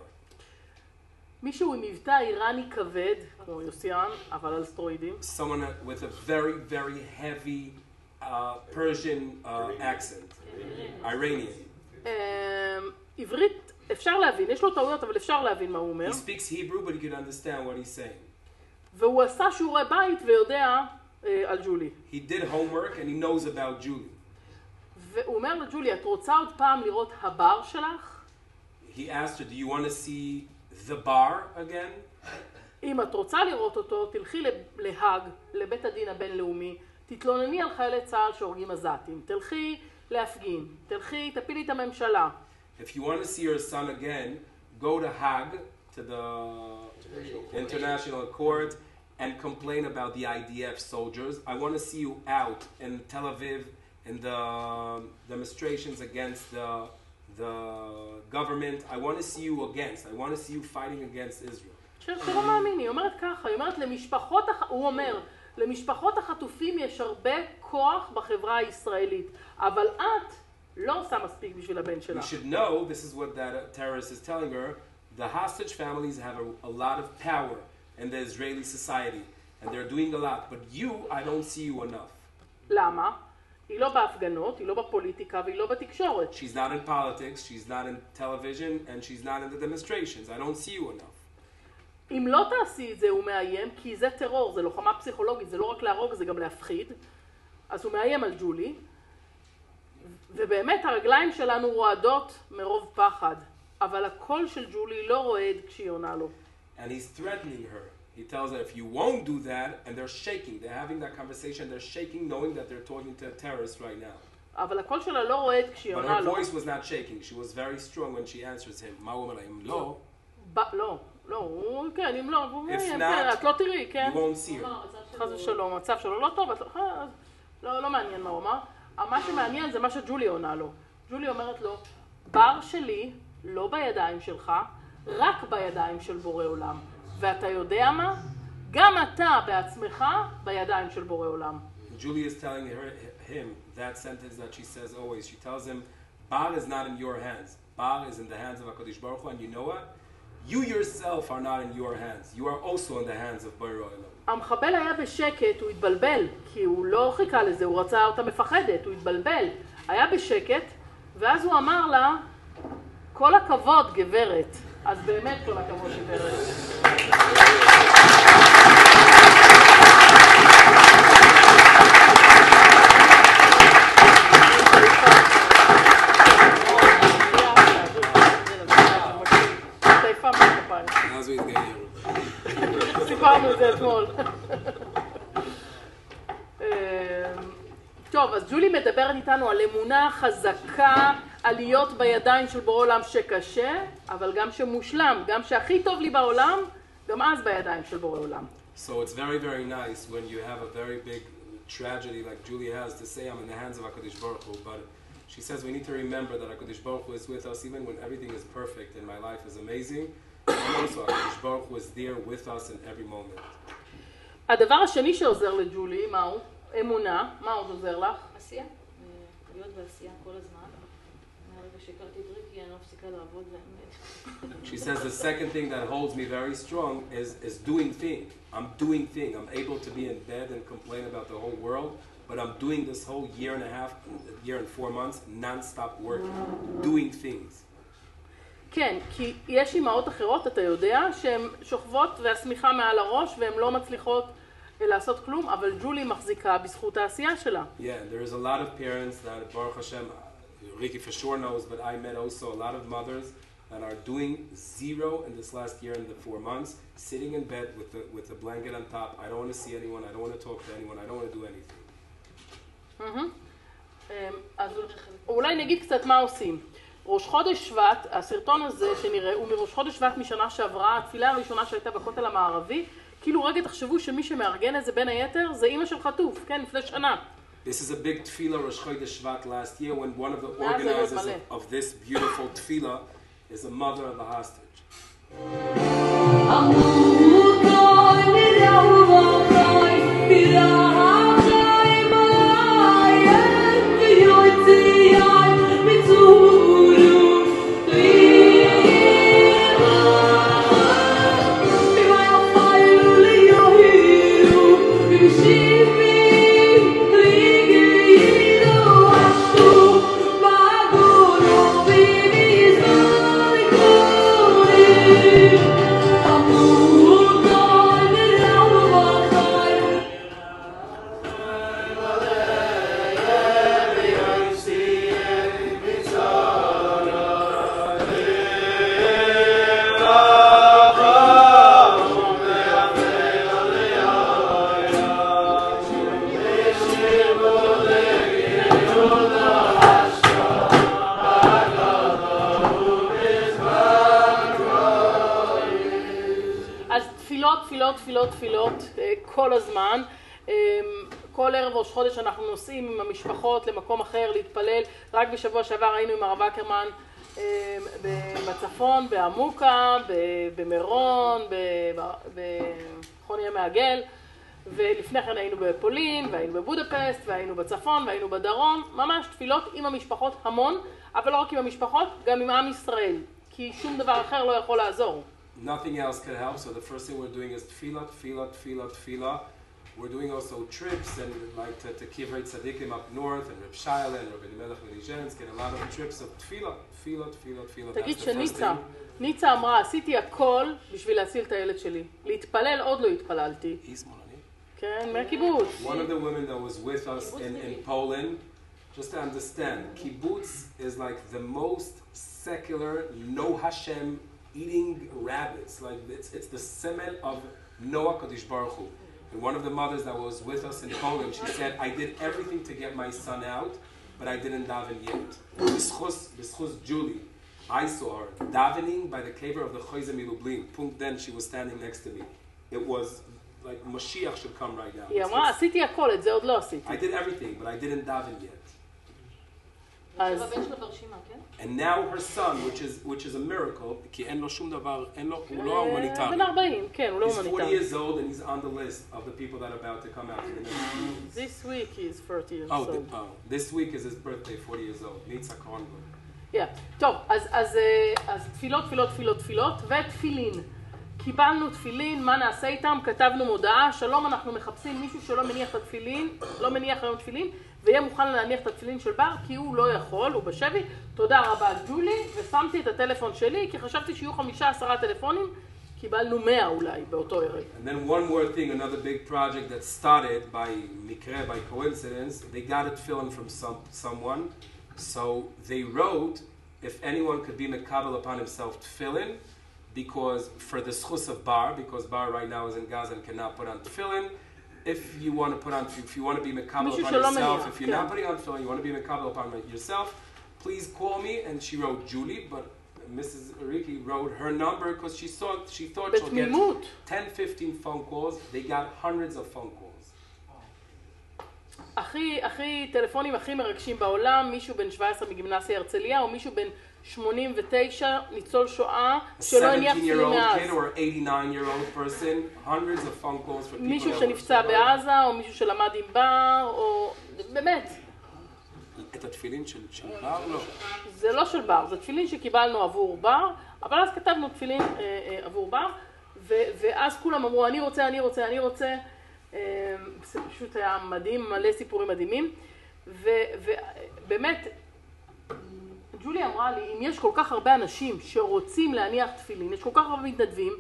מישהו עם מבטא איראני כבד, כמו יוסיאן, אבל על סטרואידים. Someone with a very, very heavy uh, Persian uh, accent, Iranian. עברית אפשר להבין, יש לו טעויות, אבל אפשר להבין מה הוא אומר. He speaks Hebrew, but you can understand what he's saying. והוא עשה שיעורי בית ויודע על ג'ולי. He did homework and he knows about Julie. והוא אומר לג'ולי, את רוצה עוד פעם לראות הבר שלך? He asked her, do you want to see the bar again? אם את רוצה לראות אותו, תלכי להאג, לבית הדין הבינלאומי, תתלונני על חיילי צה"ל שהורגים עזתים, תלכי להפגין, תלכי, תפילי את הממשלה. If you want to see your son again, go to Hague, to the International Court, and complain about the I D F soldiers. I want to see you out in Tel Aviv in the demonstrations against the, the government. I want to see you against. I want to see you fighting against Israel. אתה לא מאמין, היא אומרת ככה, היא אומרת למשפחות, הוא אומר, למשפחות החטופים יש הרבה כוח בחברה הישראלית, אבל את לא עושה מספיק בשביל הבן שלה. You should know, this is what that terrorist is telling her, the hostage families have a, a lot of power in the Israeli society, and they're doing a lot, but you, I don't see you enough. למה? היא לא בהפגנות, היא לא בפוליטיקה והיא לא בתקשורת. She's not in politics, she's not in television, and she's not in the demonstrations. I don't see you enough. אם לא תעשי את זה, הוא מאיים, כי זה טרור, זה לוחמה פסיכולוגית, זה לא רק להרוג, זה גם להפחיד. אז הוא מאיים על ג'ולי, ובאמת הרגליים שלנו רועדות מרוב פחד, אבל הקול של ג'ולי לא רועד כשהיא עונה לו. And he's threatening her. He tells her, if you won't do that, and they're shaking, they're having that conversation, they're shaking knowing that they're talking to a terrorist right now. אבל הקול שלה לא רועד כשהיא But עונה her לו. voice was not shaking. She was very strong when she answers him. מה הוא אומר להם? לא. לא, לא, הוא, כן, אם לא, הוא If מאיים, not, כן, את לא תראי, כן? you won't see her. חס ושלום, המצב שלו לא טוב, את לא, אה, לא, לא מעניין מה הוא אמר. מה שמעניין זה מה שג'ולי עונה לו. ג'ולי אומרת לו, בר שלי לא בידיים שלך, רק בידיים של בורא עולם. ואתה יודע מה? גם אתה בעצמך בידיים של בורא עולם. Julie is telling her, him that sentence that she says always. She tells him, Bar is not in your hands. Bar is in the hands of HaKadosh Baruch Hu, and you know what? You yourself are not in your hands. You are also in the hands of Borei Olam. המחבל היה בשקט, הוא התבלבל, כי הוא לא חיכה לזה, הוא רצה אותה מפחדת, הוא התבלבל. היה בשקט, ואז הוא אמר לה, כל הכבוד גברת. אז באמת כל הכבוד גברת. As we get here. סיפרנו את זה אתמול. טוב, אז ג'ולי מדברת איתנו על אמונה חזקה, על להיות בידיים של בורא עולם שקשה, אבל גם שמושלם, גם שהכי טוב לי בעולם, גם אז בידיים של בורא עולם. So it's very, very nice when you have a very big tragedy like Julie has to say I'm in the hands of HaKadosh Baruch Hu, but she says we need to remember that HaKadosh Baruch Hu is with us even when everything is perfect and my life is amazing. And also HaKadosh Baruch Hu is there with us in every moment. הדבר השני שעוזר לג'ולי, מהו? אמונה. מה עוד עוזר לך? עשייה. להיות בעשייה כל הזמן. מהרגע שהכרתי את ריקי, אני לא מפסיקה לעבוד באמת. She says the second thing that holds me very strong is, is doing thing. I'm doing thing. I'm able to be in bed and complain about the whole world, but I'm doing this whole year and a half, year and four months, non-stop working, doing things. כן, כי יש אימהות אחרות, אתה יודע, שהן שוכבות והשמיכה מעל הראש והן לא מצליחות לעשות כלום, אבל ג'ולי מחזיקה בזכות העשייה שלה. Yeah, there is a lot of parents that, Baruch Hashem, Ricky for sure knows, but I met also a lot of mothers that are doing zero in this last year in the four months, sitting in bed with the, with the blanket on top. I don't want to see anyone, I don't want to talk to anyone, I don't want to do anything. אז אולי נגיד קצת מה עושים. ראש חודש שבט, הסרטון הזה שנראה, הוא מראש חודש שבט משנה שעברה, התפילה הראשונה שהייתה בכותל המערבי, כאילו רגע תחשבו שמי שמארגן את זה בין היתר זה אמא של חטוף, כן, לפני שנה. This is a big tefillah Rosh Chodesh Shvat last year when one of the organizers of, of this beautiful tefillah is a mother of a hostage. תפילות, תפילות, כל הזמן. כל ערב ראש חודש אנחנו נוסעים עם המשפחות למקום אחר להתפלל. רק בשבוע שעבר היינו עם הרב אקרמן בצפון, בעמוקה, במירון, בחוני המעגל, ולפני כן היינו בפולין, והיינו בבודפסט, והיינו בצפון, והיינו בדרום. ממש תפילות עם המשפחות המון, אבל לא רק עם המשפחות, גם עם עם ישראל, כי שום דבר אחר לא יכול לעזור. Nothing else can help, so the first thing we're doing is tefillah, tefillah, tefillah, tefillah. We're doing also trips, and like to, to Kivrei Tzadikim up north, and Reb Shaila, and Rabbi Melech Melizhensk, and a lot of trips of tefillah, tefillah, tefillah, tefillah. תגיד שניצה, ניצה אמרה, עשיתי הכל בשביל להציל את הילד שלי. להתפלל עוד לא התפללתי. היא שמאלנית? כן, מהקיבוץ. One of the women that was with us in, in Poland, just to understand, kibbutz is like the most secular, no Hashem, eating rabbits, like it's, it's the semel of Noah Kadosh Baruch Hu. And one of the mothers that was with us in Poland, she said, I did everything to get my son out, but I didn't daven yet. B'schus, b'schus Julie, I saw her davening by the caver of the Choyze Milublin. Punkt then she was standing next to me. It was like Mashiach should come right now. היא אמרה, עשיתי הכל, את זה עוד לא עשיתי. I did everything, but I didn't daven yet. אז... And now her son, which is which is a miracle, כי אין לו שום דבר, אין לו, הוא לא הומניטרי. בן ארבעים, כן, הוא לא He's הומניטרי. forty years old and he's on the list of the people that are about to come out for the next few years. This week he is forty years Oh, old. the, oh, this week is his birthday, forty years old. Nitza Kornberg. Yeah. טוב, אז, אז, אז תפילות, תפילות, תפילות, תפילות, ותפילין. קיבלנו תפילין, מה נעשה איתם? כתבנו מודעה, שלום, אנחנו מחפשים מישהו שלא מניח את התפילין, לא מניח היום תפילין, ויהיה מוכן להניח את התפילין של בר, כי הוא לא יכול, הוא בשבי. תודה רבה ג'ולי, ושמתי את הטלפון שלי, כי חשבתי שיהיו חמישה עשרה טלפונים, קיבלנו מאה אולי באותו ערב. And then one more thing, another big project that started by mikre, by coincidence, they got it filmed from some, someone, so they wrote, if anyone could be mekabel upon himself tefillin, because for the schus of bar, because bar right now is in Gaza and cannot put on tefillin, if you want to put on, if you want to be mekabel upon yourself, if you're not putting on tefillin, you want to be mekabel upon yourself, please call me. And she wrote Julie, but Missus Riki wrote her number because she thought she thought she'll get ten, fifteen phone calls. They got hundreds of phone calls. הכי, הכי טלפונים הכי מרגשים בעולם, מישהו בן שבע עשרה מגימנסיה הרצליה, או מישהו בן שמונים ותשע, ניצול שואה, שלא הניח תפילין מאז. מישהו שנפצע בעזה, או מישהו שלמד עם בר, או... באמת. את התפילין של, של בר? לא. זה לא של בר, זה תפילין שקיבלנו עבור בר, אבל אז כתבנו תפילין אה, אה, עבור בר, ו, ואז כולם אמרו, אני רוצה, אני רוצה, אני רוצה. אה, זה פשוט היה מדהים, מלא סיפורים מדהימים, ובאמת, ג'ולי אמרה לי, אם יש כל כך הרבה אנשים שרוצים להניח תפילין, יש כל כך הרבה מתנדבים,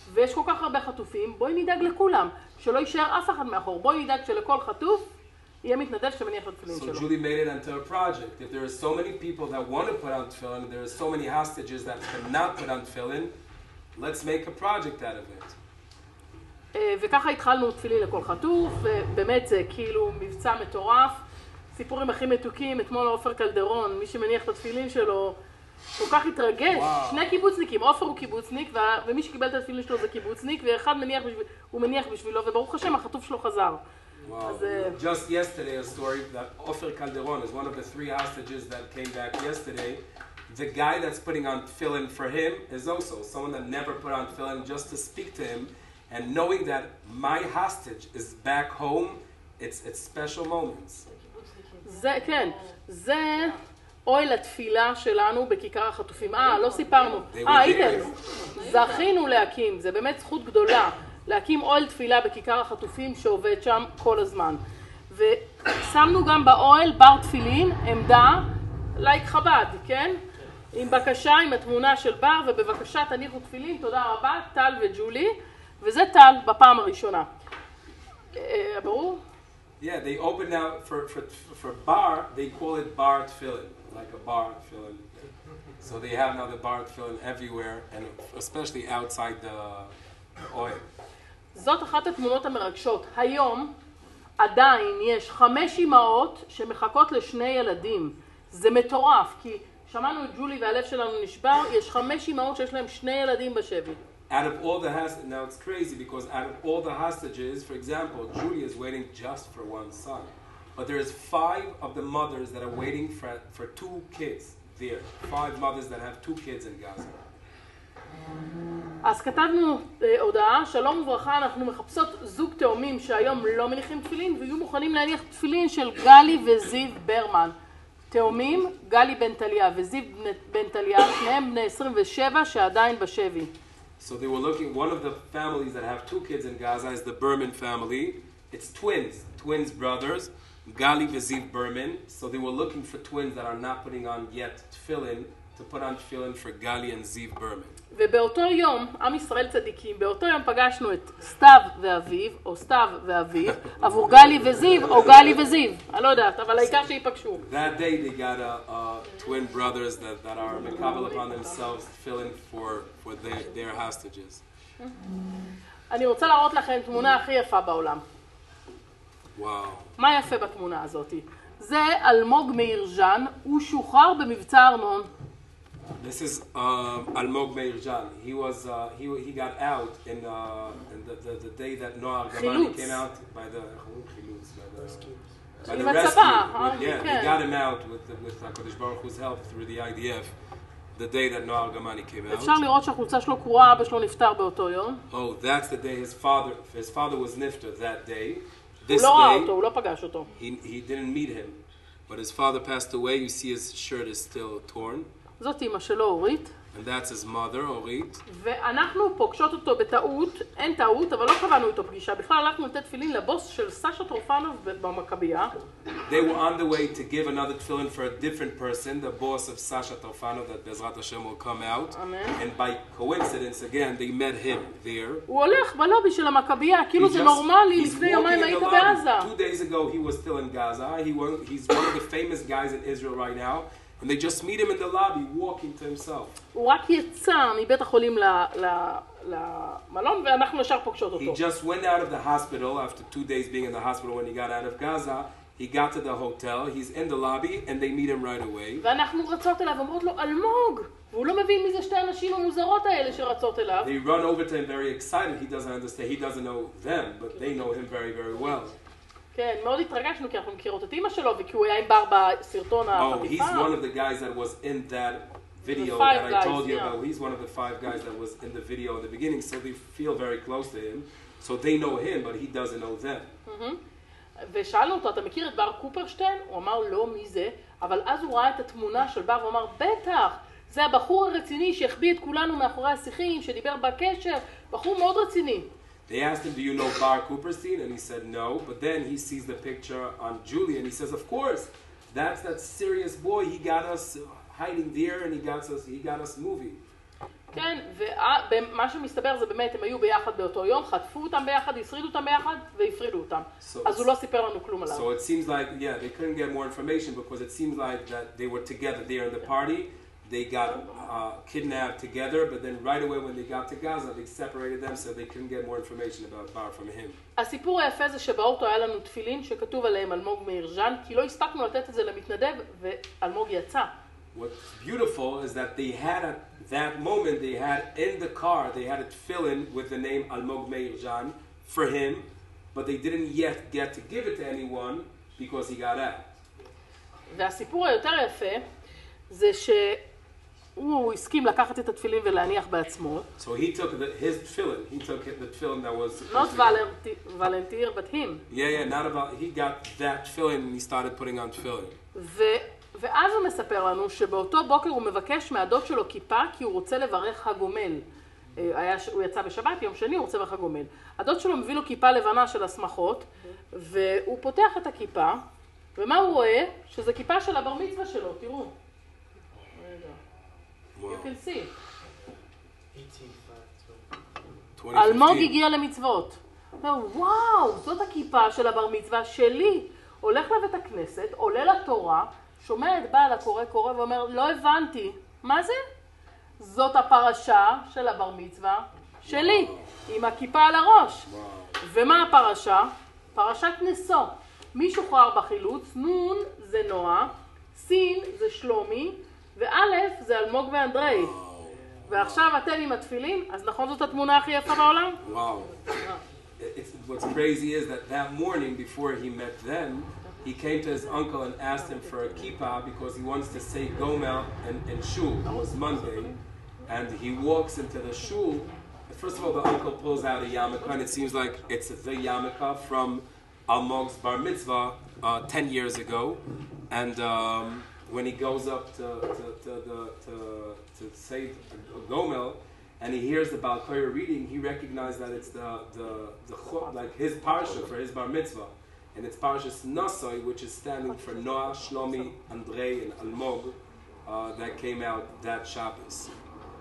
ויש כל כך הרבה חטופים, בואי נדאג לכולם, שלא יישאר אף אחד מאחור, בואי נדאג שלכל חטוף יהיה מתנדב שמניח לתפילין שלו. So Julie made it into a project. If there are so many people that want to put on tefillin, there are so many hostages that cannot put on tefillin, let's make a project out of it. וככה התחלנו תפילין לכל חטוף, ובאמת זה כאילו מבצע מטורף. סיפורים הכי מתוקים, אתמול עופר קלדרון, מי שמניח את התפילין שלו, כל כך התרגש. וואו. שני קיבוצניקים, עופר הוא קיבוצניק, ומי שקיבל את התפילין שלו זה קיבוצניק, ואחד מניח בשביל, הוא מניח בשבילו, וברוך השם, החטוף שלו חזר. Wow. אז, uh, Just yesterday, a story that Ofer Calderon is one of the three hostages that came back yesterday. The guy that's putting on tefillin for him is also someone that never put on tefillin, just to speak to him, and knowing that my hostage is back home, it's it's special moments. זה, כן, זה אוהל התפילה שלנו בכיכר החטופים. אה, לא סיפרנו. אה, הייתם. זכינו להקים, זה באמת זכות גדולה, להקים אוהל תפילה בכיכר החטופים שעובד שם כל הזמן. ושמנו גם באוהל בר תפילין, עמדה, לייק חב"ד, כן? עם בקשה, עם התמונה של בר, ובבקשה תניחו תפילין, תודה רבה, טל וג'ולי, וזה טל בפעם הראשונה. ברור? Yeah, they open now for for for bar. They call it bar tefillin, like a bar tefillin. So they have now the bar tefillin everywhere, and especially outside the, the oil. זאת אחת התמונות המרגשות. היום עדיין יש חמש אמהות שמחכות לשני ילדים. זה מטורף, כי שמענו את ג'ולי והלב שלנו נשבר, יש חמש אמהות שיש להם שני ילדים בשבי. Out of all the hostages, now it's crazy because out of all the hostages, for example, Julie is waiting just for one son. But there is five of the mothers that are waiting for, for two kids there. Five mothers that have two kids in Gaza. אז כתבנו אה, הודעה, שלום וברכה, אנחנו מחפשות זוג תאומים שהיום לא מניחים תפילין ויהיו מוכנים להניח תפילין של גלי וזיו ברמן. תאומים, גלי בן טליה וזיו בן טליה, שניהם בני עשרים ושבע שעדיין בשבי. So they were looking, one of the families that have two kids in Gaza is the Berman family. It's twins, twins brothers, Gali Viziv Berman. So they were looking for twins that are not putting on yet tefillin, to put on tefillin for Gali and Ziv Berman. ובאותו יום, עם ישראל צדיקים, באותו יום פגשנו את סתיו ואביב, או סתיו ואביב, עבור גלי וזיו, או גלי וזיו. אני לא יודעת, אבל העיקר שיפגשו. That day they got a, a twin brothers that, that are makabel upon themselves tefillin for, for their, their hostages. אני רוצה להראות לכם תמונה הכי יפה בעולם. Wow. מה יפה בתמונה הזאת? זה אלמוג מאיר ז'אן, הוא שוחרר במבצע ארנון. This is uh, Almog Meir Jan. He was uh, he he got out in, uh, in the, the the day that Noah Gamani came out by the by the, by the rescue. With, yeah, they got him out with the, with HaKadosh Baruch Hu's help through the I D F. The day that Noah Gamani came out. אפשר לראות שהחולצה שלו קרועה, אבא שלו נפטר באותו יום. Oh, that's the day his father his father was nifter that day. This הוא לא ראה day, אותו, הוא לא פגש אותו. he he didn't meet him, but his father passed away. You see his shirt is still torn. זאת אמא שלו, אורית. And that's his mother, Orit. ואנחנו פוגשות אותו בטעות, אין טעות, אבל לא קבענו איתו פגישה. בכלל הלכנו לתת תפילין לבוס של סשה טרופנוב במכבייה. They were on the way to give another tefillin for a different person, the boss of Sasha Torfanov, that Bezrat Hashem will come out. Amen. And by coincidence, again, they met him there. הוא הולך בלובי של המכבייה, כאילו זה נורמלי, לפני יומיים היית בעזה. Two days ago, he was still in Gaza. He was, he's one of the famous guys in Israel right now. And they just meet him in the lobby, walking to himself. הוא רק יצא מבית החולים למלון, ואנחנו ישר פוגשות אותו. He just went out of the hospital after two days being in the hospital when he got out of Gaza. He got to the hotel, he's in the lobby, and they meet him right away. ואנחנו רצות אליו, אומרות לו, אלמוג! והוא לא מבין מי זה שתי הנשים המוזרות האלה שרצות אליו. They run over to him very excited. He doesn't understand. He doesn't know them, but they know him very, very well. כן, מאוד התרגשנו כי אנחנו מכירות את אמא שלו, וכי הוא היה עם בר בסרטון החטיפה. Oh, he's one of the guys that was in that video that I told you about. He's one of the five guys that was in the video in the beginning, so they feel very close to him. So they know him, but he doesn't know them. ושאלנו אותו, אתה מכיר את בר קופרשטיין? הוא אמר, לא, מי זה? אבל אז הוא ראה את התמונה של בר ואמר, בטח, זה הבחור הרציני שהחביא את כולנו מאחורי השיחים, שדיבר בקשר, בחור מאוד רציני. They asked him, do you know Bar Cooperstein? And he said no, but then he sees the picture on Julie and he says, of course, that's that serious boy. He got us hiding there and he got us, he got us moving. כן, ומה שמסתבר זה באמת, הם היו ביחד באותו יום, חטפו אותם ביחד, הסרידו אותם ביחד והפרידו אותם. אז הוא לא סיפר לנו כלום עליו. So it seems like, yeah, they couldn't get more information because it seems like that they were together there in the party. They got uh, kidnapped together, but then right away when they got to Gaza, they separated them so they couldn't get more information about Bar from him. הסיפור היפה זה שבאוטו היה לנו תפילין שכתוב עליהם אלמוג מאיר ז'אן, כי לא הספקנו לתת את זה למתנדב, ואלמוג יצא. What's beautiful is that they had at that moment, they had in the car, they had a tefillin with the name Almog Meir Jan for him, but they didn't yet get to give it to anyone because he got out. והסיפור היותר יפה זה שהוא הסכים לקחת את התפילין ולהניח בעצמו. So he took the, his tefillin, he took the tefillin that was not volunteer, but him. Yeah, yeah, not about, he got that tefillin and he started putting on tefillin. ו... ואז הוא מספר לנו שבאותו בוקר הוא מבקש מהדוד שלו כיפה כי הוא רוצה לברך הגומל. היה, הוא יצא בשבת, יום שני הוא רוצה לברך הגומל. הדוד שלו מביא לו כיפה לבנה של הסמכות, והוא פותח את הכיפה, ומה הוא רואה? שזה כיפה של הבר מצווה שלו, תראו. You can see. אלמוג הגיע למצוות. וואו, זאת הכיפה של הבר מצווה שלי. הולך לבית הכנסת, עולה לתורה, שומע את בעל הקורא קורא ואומר, לא הבנתי, מה זה? זאת הפרשה של הבר מצווה שלי, עם הכיפה על הראש. ומה הפרשה? פרשת נשוא. מי שוחרר בחילוץ? נון זה נועה, סין זה שלומי, ואלף זה אלמוג ואנדרי. ועכשיו אתם עם התפילין, אז נכון זאת התמונה הכי יפה בעולם? וואו. What's crazy is that that morning before he met them, he came to his uncle and asked him for a kippah because he wants to say Gomel and, and Shul. It was Monday. And he walks into the Shul. First of all, the uncle pulls out a yarmulke, and it seems like it's the yarmulke from Almog's bar mitzvah uh, ten years ago. And um, when he goes up to, to, to, the, to, to say Gomel, and he hears the Baal Koyer reading, he recognized that it's the, the, the like his parsha for his bar mitzvah. And it's Parshas Nasoi, which is standing for Noah, Shlomi, Andrei, and Almog, uh, that came out that Shabbos.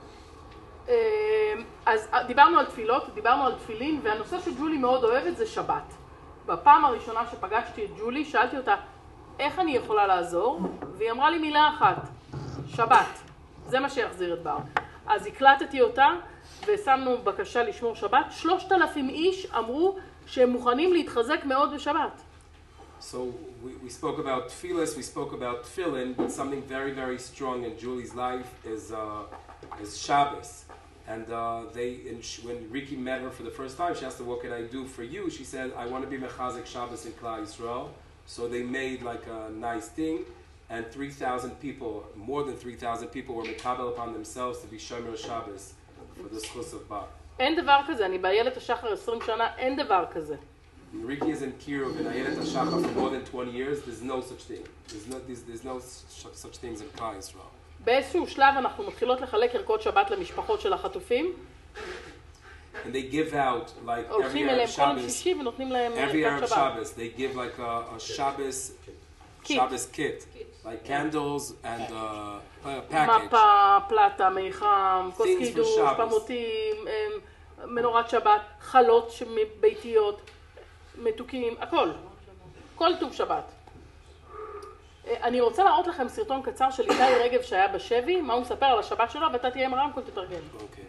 אז דיברנו על תפילות, דיברנו על תפילין, והנושא שג'ולי מאוד אוהבת זה שבת. בפעם הראשונה שפגשתי את ג'ולי, שאלתי אותה, איך אני יכולה לעזור? והיא אמרה לי מילה אחת, שבת. זה מה שיחזיר את בר. אז הקלטתי אותה, ושמנו בקשה לשמור שבת. שלושת אלפים איש אמרו שהם מוכנים להתחזק מאוד בשבת. So we, we spoke about tefillas, we spoke about tefillin, but something very, very strong in Julie's life is uh, is Shabbos. And uh, they, in, when Riki met her for the first time, she asked her, "What can I do for you?" She said, "I want to be mechazik Shabbos in Klal Yisrael." So they made like a nice thing, and three thousand people, more than three thousand people, were mekabel upon themselves to be shomer Shabbos for the schus of Bar. אין דבר כזה, אני באיילת השחר עשרים שנה, אין דבר כזה. Riki is in Kirov and Ayelet HaShachar for more than twenty years. There's no such thing. There's no, there's, there's no such, such things in Klal Yisrael. באיזשהו שלב אנחנו מתחילות לחלק ערכות שבת למשפחות של החטופים. And they give out like every הולכים אליהם Arab כל יום Shabbos. שישי ונותנים להם Every ערכת Arab שבת. Shabbos they give like a, a Shabbos Shabbos kit, like candles and uh, a package. מפה, פלטה, מיחם, כוס Things for קידוש, Shabbos. פמותים, מנורת שבת, חלות ביתיות, מתוקים, הכל. כל טוב שבת. אני רוצה להראות לכם סרטון קצר של איתי רגב שהיה בשבי, מה הוא מספר על השבת שלו, ואתה תהיה עם רמקול תתרגם. אוקיי.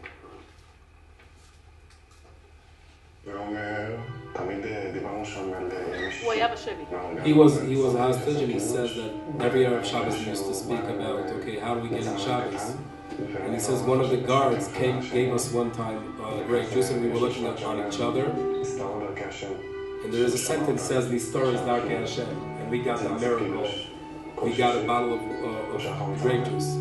תמיד דיברנו שם על מישהו... הוא היה בשבי. He was he was hostage and he says that every Arab Shabbos he used to speak about, okay, how do we get in Shabbos? And he says one of the guards came gave us one time uh, great juice and we were looking at on each other. And there is a sentence that says Nistar is Darkei Hashem, and we got a miracle. We got a bottle of, uh, of grape juice.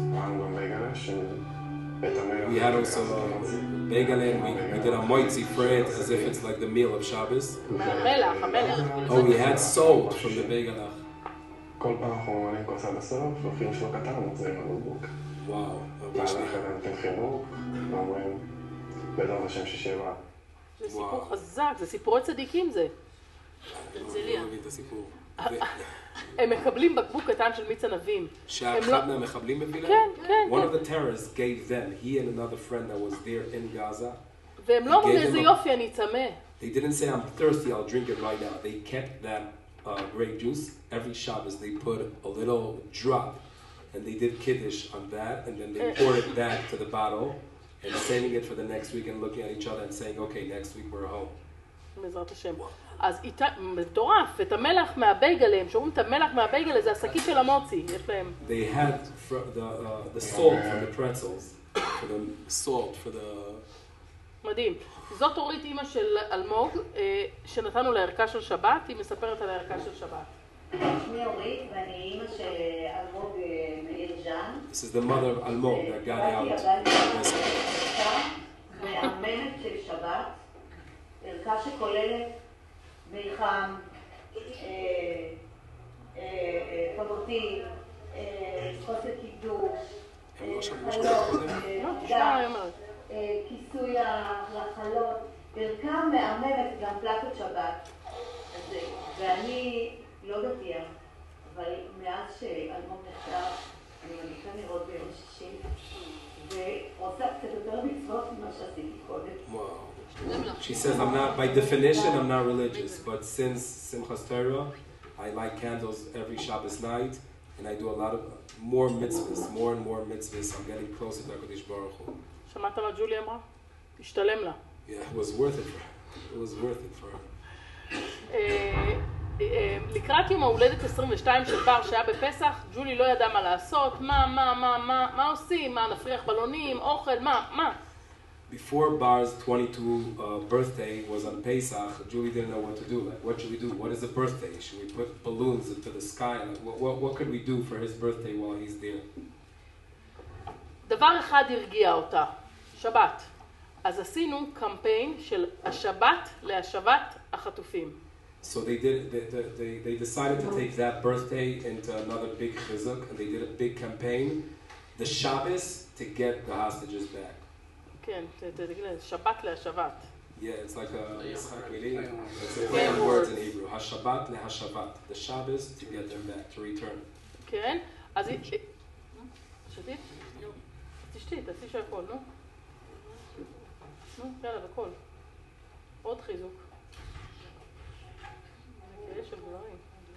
We had also bagel and we, we did a moitzi for it as if it's like the meal of Shabbos. המלח, המלח. Oh, we had salt from the begelach. כל פעם אנחנו ממלאים כוס עד הסוף, לוקחים שלו קטן ומחזירים לבקבוק. וואו. והלך אליהם נותנים חיבוק, ואומרים, בעזרת השם ששבע. זה סיפור חזק, זה סיפורי צדיקים זה. הרצליה. אני לא מבין את הסיפור. הם מקבלים בקבוק קטן של מיץ ענבים. שאחד מהמחבלים מביא להם? כן, כן. One of the terrorists gave them, he and another friend that was there in Gaza. והם לא אומרים איזה יופי, אני צמא. They didn't say I'm thirsty, I'll drink it right now. They kept that uh, grape juice. Every Shabbos they put a little drop and they did kiddush on that and then they poured it back to the bottle and saving it for the next week and looking at each other and saying, okay, next week we're home. בעזרת השם. אז מטורף, את המלח מהבייגלה, הם שומעים את המלח מהבייגלה, זה השקית של המוצי, יש להם. They had the, uh, the salt from the pretzels, for the salt, for the... מדהים. זאת אורית אימא של אלמוג, שנתנו לערכה של שבת, היא מספרת על הערכה של שבת. שמי אורית, ואני אימא של אלמוג מאיר ז'אן. This is the mother of Almog that got out. מאמנת של שבת, ערכה שכוללת מי חם, פגותי, חוסר קידוש, חלות, דש, כיסוי לחלות, ערכה מאמנת גם פלטות שבת. ואני לא דתייה, אבל מאז שאלמוג נחשב, אני מניחה לראות ביום שישי, ועושה קצת יותר מצוות ממה שעשיתי קודם. Wow. She says, I'm not, by definition, I'm not religious, but since Simchas Torah, I light candles every Shabbos night, and I do a lot of more mitzvahs, more and more mitzvahs. I'm getting closer to HaKadosh Baruch Hu. שמעת מה ג'ולי אמרה? השתלם לה. Yeah, it was worth it for her. It was worth it for her. לקראת יום ההולדת עשרים ושתיים של בר שהיה בפסח, ג'ולי לא ידעה מה לעשות, מה, מה, מה, מה, מה עושים, מה, נפריח בלונים, אוכל, מה, מה. Before Bar's twenty-two uh, birthday was on Pesach, Julie didn't know what to do. Like, what should we do? What is a birthday? Should we put balloons into the sky? Like, what, what, what could we do for his birthday while he's there? דבר אחד הרגיע אותה, שבת. אז עשינו קמפיין של השבת להשבת החטופים. So they did. They, they, they decided to take that birthday into another big chizuk, and they did a big campaign, the Shabbos, to get the hostages back. כן, תגיד לי, שבת להשבת. Yeah, it's like a, it's like it's a play on words in Hebrew. Hashabat lehashavat. The Shabbos to get them back, to return. כן, אז שתית? תשתי, תעשי שהכל, נו. נו, יאללה, בכל. עוד חיזוק. יש של דברים.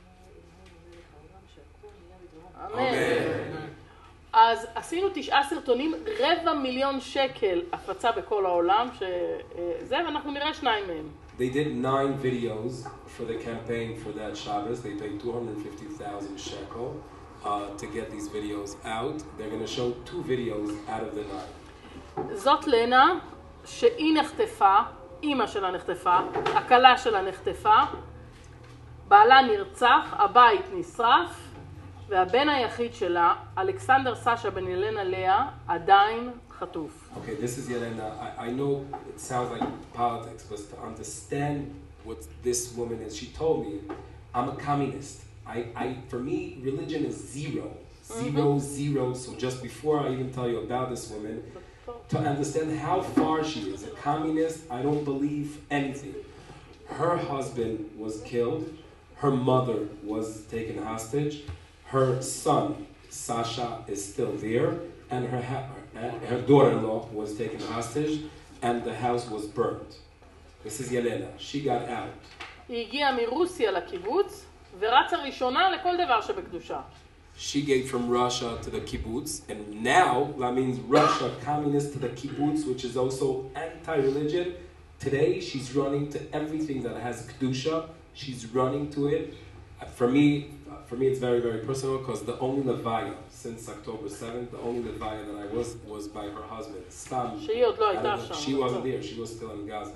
אמן. אז עשינו תשעה סרטונים, רבע מיליון שקל הפצה בכל העולם, שזה, ואנחנו נראה שניים מהם. They did nine videos for the campaign for that Shabbos. They paid two hundred fifty thousand shekel uh, to get these videos out. They're going to show two videos out of the nine. זאת לנה, שהיא נחטפה, אימא שלה נחטפה, הכלה שלה נחטפה, בעלה נרצח, הבית נשרף, והבן היחיד שלה, אלכסנדר סשה בן ילנה לאה, עדיין חטוף. Okay, this is Yelena. I, I know it sounds like politics, but to understand what this woman is, she told me, I'm a communist. I, I, for me, religion is zero. Zero, mm-hmm. zero. So just before I even tell you about this woman, to understand how far she is a communist, I don't believe anything. Her husband was killed. Her mother was taken hostage. Her son, Sasha, is still there, and her, ha her daughter-in-law was taken hostage, and the house was burned. This is Yelena. She got out. היא הגיעה מרוסיה לקיבוץ, ורצה ראשונה לכל דבר שבקדושה. She gave from Russia to the kibbutz, and now that means Russia communist to the kibbutz, which is also anti-religion. Today, she's running to everything that has kedusha. She's running to it. For me, For me, it's very, very personal because the only levaya since October seventh, the only levaya that I was was by her husband, Stam. She wasn't there. She was still in Gaza.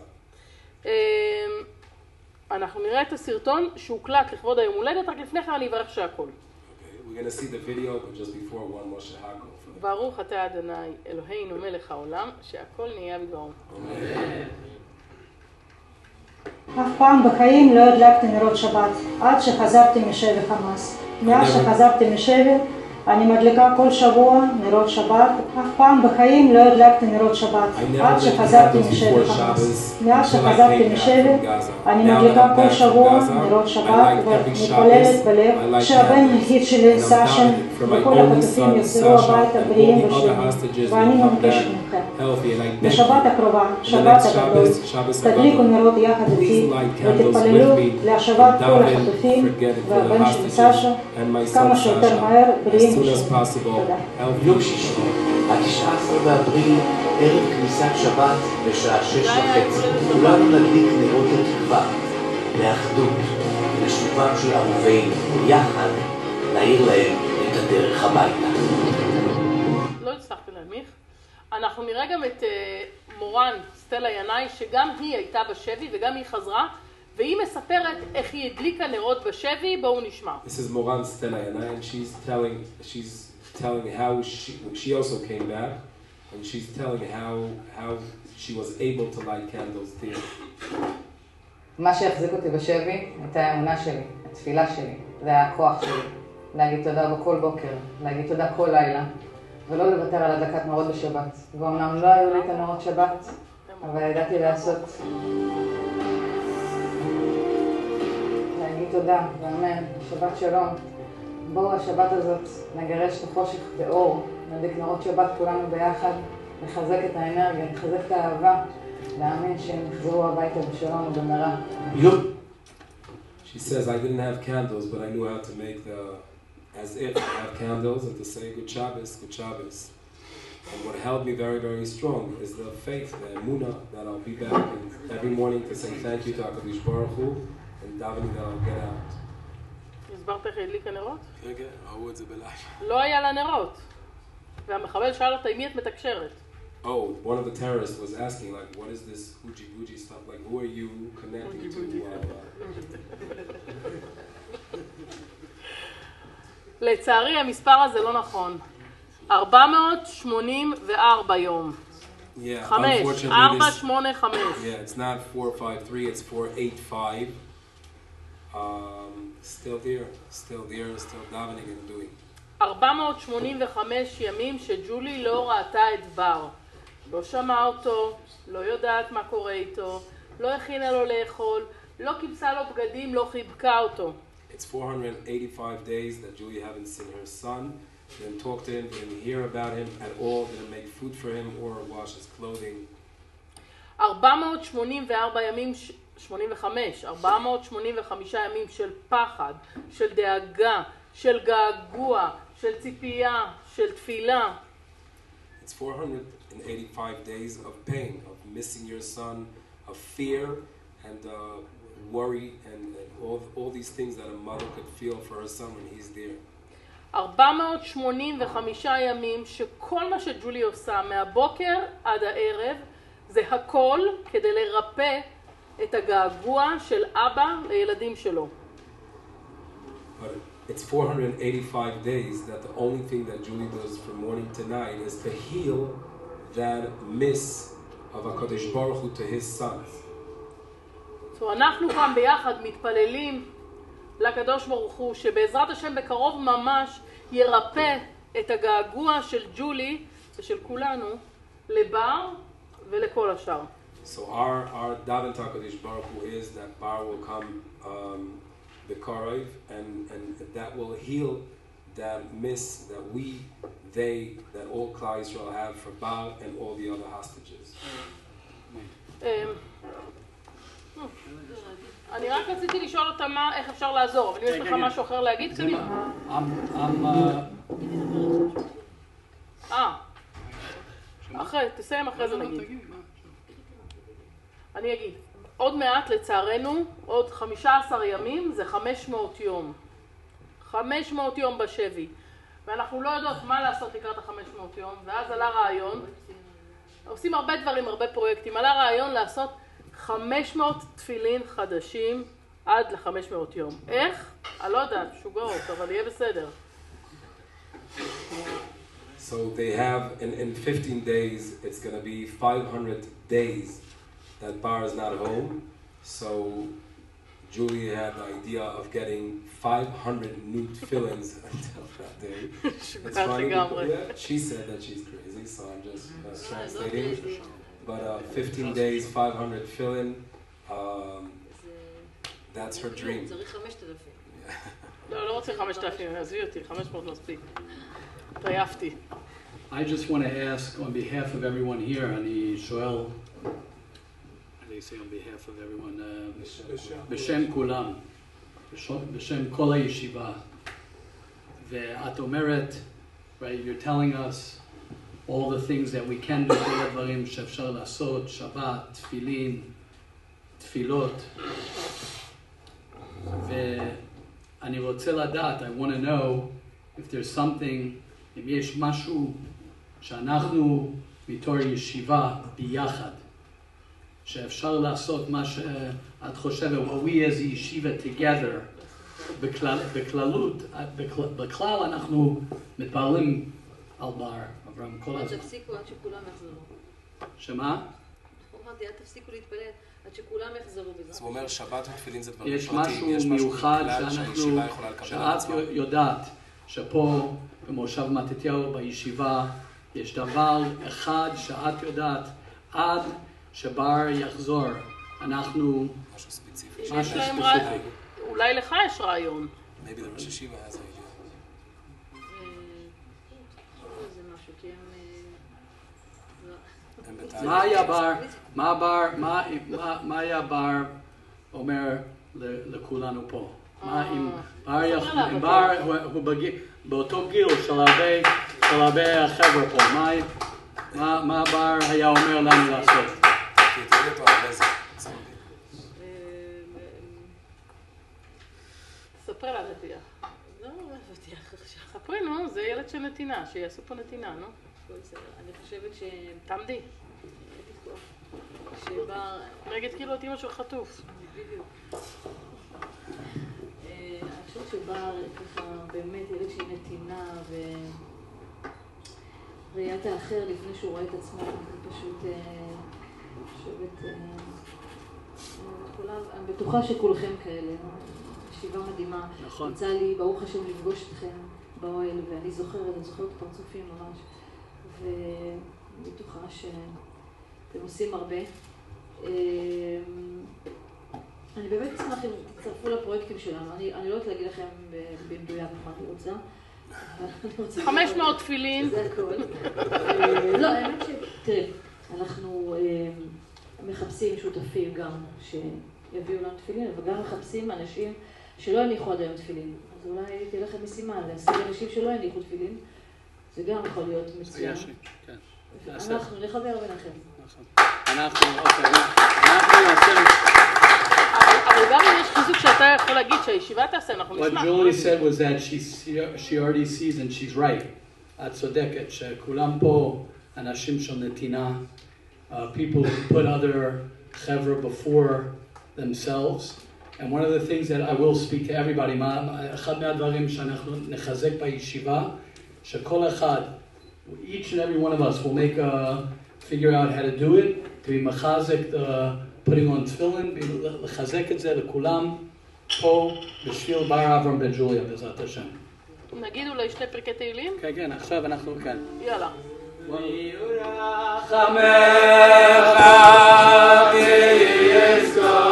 אנחנו נראה את הסרטון שהוקלט לכבוד היום הולדת, רק לפני כן אני אברך שהכל. Okay, we're going to see the video, but just before one more shehako. ברוך אתה אדוני אלוהינו מלך העולם, שהכל נהיה בדברו. אף פעם בחיים לא הדלקתי נרות שבת, עד שחזרתי משבי חמאס. מאז שחזרתי משבי, אני מדליקה כל שבוע נרות שבת, אף פעם בחיים לא הדלקתי נרות שבת, עד שחזרתי משבי חמאס. מאז שחזרתי משבי, אני מדליקה כל שבוע נרות שבת ומתפללת בלב שהבן היחיד שלי, סאשן, וכל החטופים יחזרו הביתה בריאים ושלמים, ואני מבקשת מכם. בשבת הקרובה, שבת הגדול, תדליקו נרות יחד איתי ותתפללו להשבת כל החטופים והבן שלי סאשן כמה שיותר מהר בריאים. יום שישי, התשעה עשר באפריל, ערב כניסת שבת בשעה שש וחצי. כולנו נדליק נרות לתקווה, לאחדות, לשובם של אהובינו, יחד להאיר להם את הדרך הביתה. לא הצלחתי להנמיך. אנחנו נראה גם את מורן, סטלה ינאי, שגם היא הייתה בשבי וגם היא חזרה, והיא מספרת איך היא הדליקה נרות בשבי. בואו נשמע. This is Moran Stella Yanai, and she's telling she's telling how she she also came back, and she's telling how how she was able to light candles there. מה שהחזיק אותי בשבי הייתה האמונה שלי, התפילה שלי, זה היה הכוח שלי. להגיד תודה בכל בוקר, להגיד תודה כל לילה, ולא לוותר על הדלקת נרות בשבת. ואומנם לא היו לי את הנרות שבת, אבל ידעתי לעשות. להגיד תודה, ואמן, שבת שלום. בואו השבת הזאת נגרש את החושך באור, נדליק נרות שבת כולנו ביחד, נחזק את האנרגיה, נחזק את האהבה, להאמין שהם יחזרו הביתה בשלום ובמהרה. She says, I didn't have candles, but I knew how to make the, as if I have candles, and to say good Shabbos, good Shabbos. And what held me very, very strong is the faith, the emunah, that I'll be back and every morning to say thank you to HaKadosh Baruch Hu, and davening that I'll get out. הסברת איך הדליקה נרות? כן, כן, ראו את זה בלייב. לא היה לה נרות. והמחבל שאל אותה, עם מי את מתקשרת? Oh, one of the terrorists was asking, like, what is this hooji booji stuff? Like, who are you connecting to? לצערי, המספר הזה לא נכון. ארבע מאות שמונים וארבע יום. Yeah, חמש, unfortunately, ארבע, this- שמונה, חמש. Yeah, it's not four five three, it's four eight five. Um, still there, still there, still davening and doing. ארבע מאות שמונים וחמש ימים שג'ולי לא ראתה את בר. לא שמעה אותו, לא יודעת מה קורה איתו, לא הכינה לו לאכול, לא כיבסה לו בגדים, לא חיבקה אותו. It's four hundred eighty-five days that Julie haven't seen her son, didn't talk to him, didn't hear about him at all, didn't make food for him or wash his clothing. ארבע מאות שמונים וארבע ימים, שמונים וחמש, ארבע מאות שמונים וחמישה ימים של פחד, של דאגה, של געגוע, של ציפייה, של תפילה. It's four hundred eighty-five days of pain, of missing your son, of fear and uh, worry and, and all, all these things that a mother could feel for her son when he's there. ארבע מאות שמונים וחמישה ימים שכל מה שג'ולי עושה מהבוקר עד הערב זה הכל כדי לרפא את הגעגוע של אבא לילדים שלו. But it's four hundred eighty-five days that the only thing that Julie does from morning to night is to heal that miss of HaKadosh Baruch Hu to his sons. So, אנחנו כאן ביחד מתפללים לקדוש ברוך הוא שבעזרת השם בקרוב ממש ירפא את הגעגוע של ג'ולי ושל כולנו לבר ולכל השאר. So our our daven to HaKadosh Baruch Hu is that Bar will come um, b'karov and and that will heal that miss that we they that all Klal Yisrael have for Bar and all the other hostages. אני רק רציתי לשאול אותה מה, איך אפשר לעזור, אבל אם יש לך משהו אחר להגיד, קדימה. אה, אחרי, תסיים אחרי זה נגיד. אני אגיד, עוד מעט לצערנו, עוד חמישה עשר ימים זה חמש מאות יום. חמש מאות יום בשבי. ואנחנו לא יודעות מה לעשות לקראת ה-חמש מאות יום, ואז עלה רעיון, עושים הרבה דברים, הרבה פרויקטים, עלה רעיון לעשות חמש מאות תפילין חדשים עד ל-חמש מאות יום. איך? אני לא יודעת, שוגעות, אבל יהיה בסדר. So they have, in, in fifteen days, it's going to be five hundred days that Bar is not home. So Julie had the idea of getting five hundred new tefillins until that day. It's funny because, yeah, she said that she's crazy, so I'm just uh, translating. But uh, fifteen days, five hundred tefillin, um, that's her dream. לא, לא רוצה חמשת אלפים, עזבי אותי, חמש מאות מספיק. התעייפתי. I just want to ask on behalf of everyone here, אני שואל, how do you say on behalf of everyone, uh, בשם כולם, בשם כל הישיבה, ואת אומרת, right, you're telling us all the things that we can do, כל הדברים שאפשר לעשות, שבת, תפילין, תפילות, ואני רוצה לדעת, I want to know if there's something, אם יש משהו שאנחנו בתור ישיבה ביחד, שאפשר לעשות מה שאת חושבת, what we as a yeshiva together, בכלל, בכללות, בכלל אנחנו מתפעלים על בר אברהם כל הזמן. תפסיקו עד שכולם יחזרו. שמה? אמרתי, אל תפסיקו להתפלל עד שכולם יחזרו בזה. הוא אומר שבת ותפילין זה דברים יש משהו מיוחד שאנחנו, שאת יודעת, שפה במושב מתתיהו בישיבה יש דבר אחד שאת יודעת, עד שבר יחזור, אנחנו... משהו ספציפי. יש להם רעיון. אולי לך יש רעיון. Maybe the Rosh Hashiva has an idea. זה משהו, כי הם... מה היה בר, מה בר, מה היה בר אומר לכולנו פה? מה אם בר הוא באותו גיל של הרבה החבר'ה פה, מה בר היה אומר לנו לעשות? ספרי לה נתייה. לא, לא פתיח עכשיו. ספרי, נו, זה ילד של נתינה, שיעשו פה נתינה, נו. אני חושבת ש... תעמדי. שבר... נגיד כאילו את אמא של חטוף. בדיוק. אני חושבת שבר ככה באמת ילד שהיא נתינה וראיית האחר לפני שהוא רואה את עצמו, זה פשוט... חושבת... אני בטוחה שכולכם כאלה. ישיבה מדהימה. נכון. יצא לי, ברוך השם, לפגוש אתכם באוהל, ואני זוכרת, אני זוכרת פרצופים ממש. ואני בטוחה שאתם עושים הרבה. אני באמת אשמח אם תצטרפו לפרויקטים שלנו. אני, אני לא יודעת להגיד לכם במדויק מה אני רוצה. חמש מאות תפילין. זה הכל. לא, האמת ש... תראה, אנחנו מחפשים שותפים גם שיביאו לנו תפילין, אבל גם מחפשים אנשים שלא הניחו עד היום תפילין. אז אולי תהיה לכם משימה להשיג אנשים שלא הניחו תפילין. זה גם יכול להיות מצוין. אנחנו נחבר ביניכם. אנחנו, אוקיי, אנחנו נעשה... אבל גם אם יש חיזוק שאתה יכול להגיד שהישיבה תעשה, אנחנו נשמע. What Julie said was that she, she already sees and she's right. את צודקת שכולם פה אנשים של נתינה. People who put other חבר'ה before themselves. And one of the things that I will speak to everybody, אחד מהדברים שאנחנו נחזק בישיבה, שכל אחד, each and every one of us will make a, figure out how to do it, to be מחזק, putting on tefillin, לחזק את זה לכולם, פה בשביל בר אברהם בן ג'וליה, בעזרת השם. נגיד אולי שני פרקי תהילים? כן, כן, עכשיו אנחנו כאן. יאללה. וירחמך ויזכור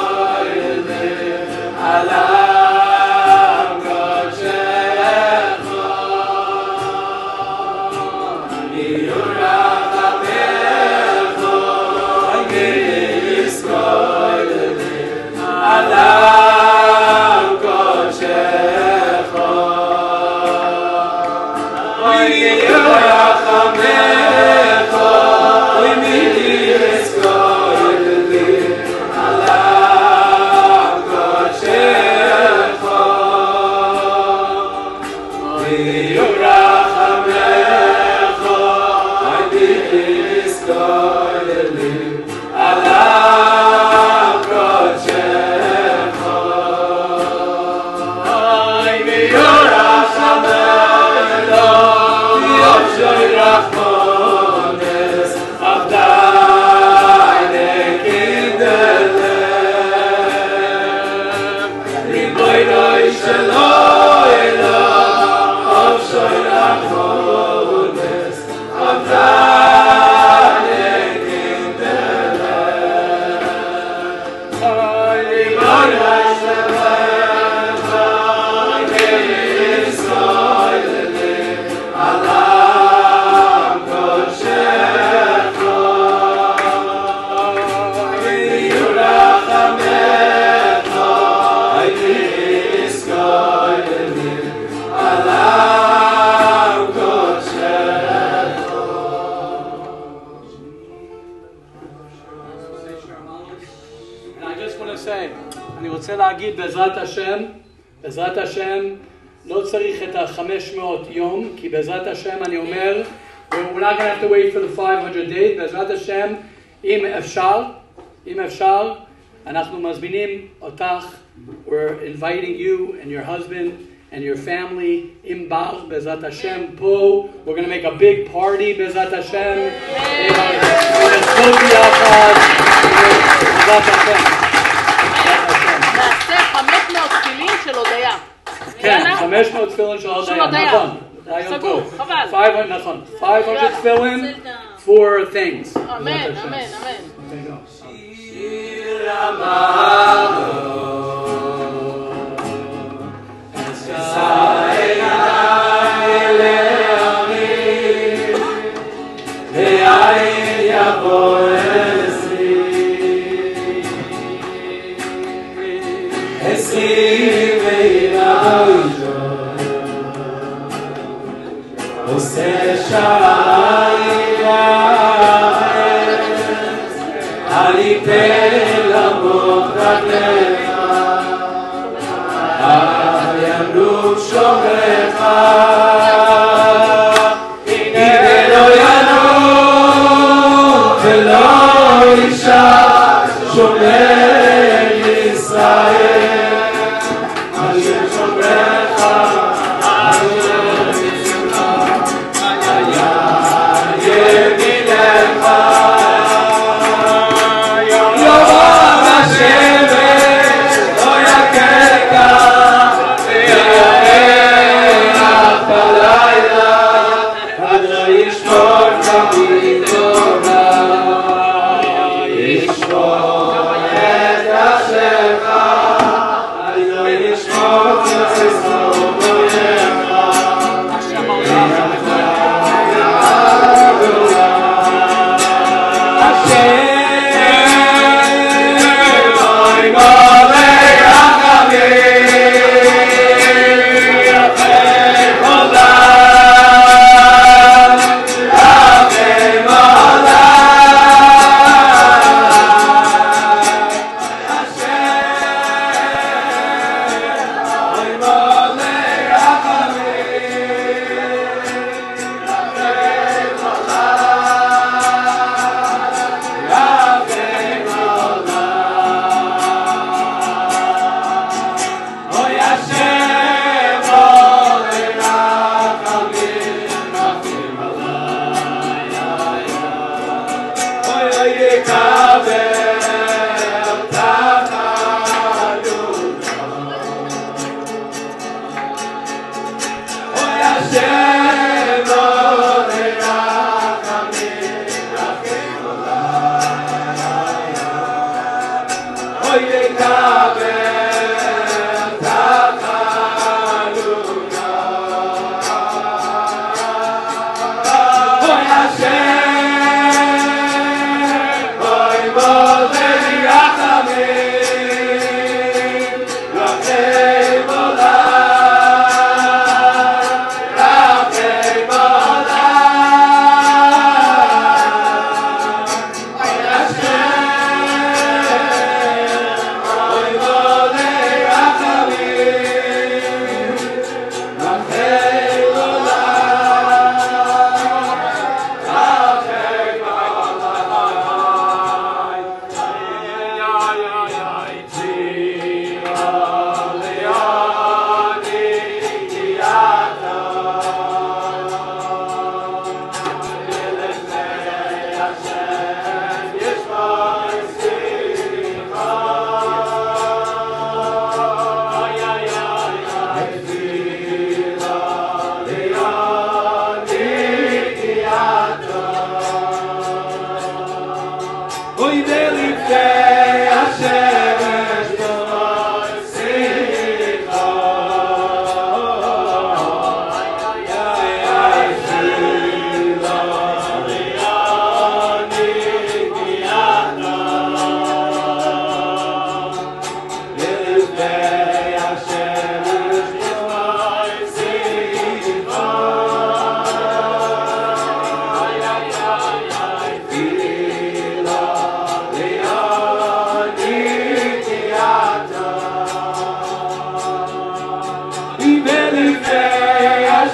עליו קודשך וירחמך ויזכור עליו קודשך וירחמך להגיד בעזרת השם, בעזרת השם, לא צריך את ה-חמש מאות יום, כי בעזרת השם אני אומר, we're not going to have to wait for the five hundred days, בעזרת השם, אם אפשר, אם אפשר, אנחנו מזמינים אותך, we're inviting you and your husband and your family, עם בעל, בעזרת השם, פה, we're going to make a big party, בעזרת השם, ונצחוק ביחד, בעזרת השם. נעשה חמש מאות תפילין של הודיה. כן, חמש מאות תפילין של הודיה, נכון. סגור, חבל. נכון, five hundred תפילין for things. אמן, אמן, אמן. שיר המעלות, אשא עיניי להרים, ואין יבוא עשרי, עשרי ואילאיתו, עושה שערים אני תן למות רגליך, על ימלוך שומרך, הנה לא ינום ולא ישב שומר ישראל, על שם שומרך, על ימינך, ימינך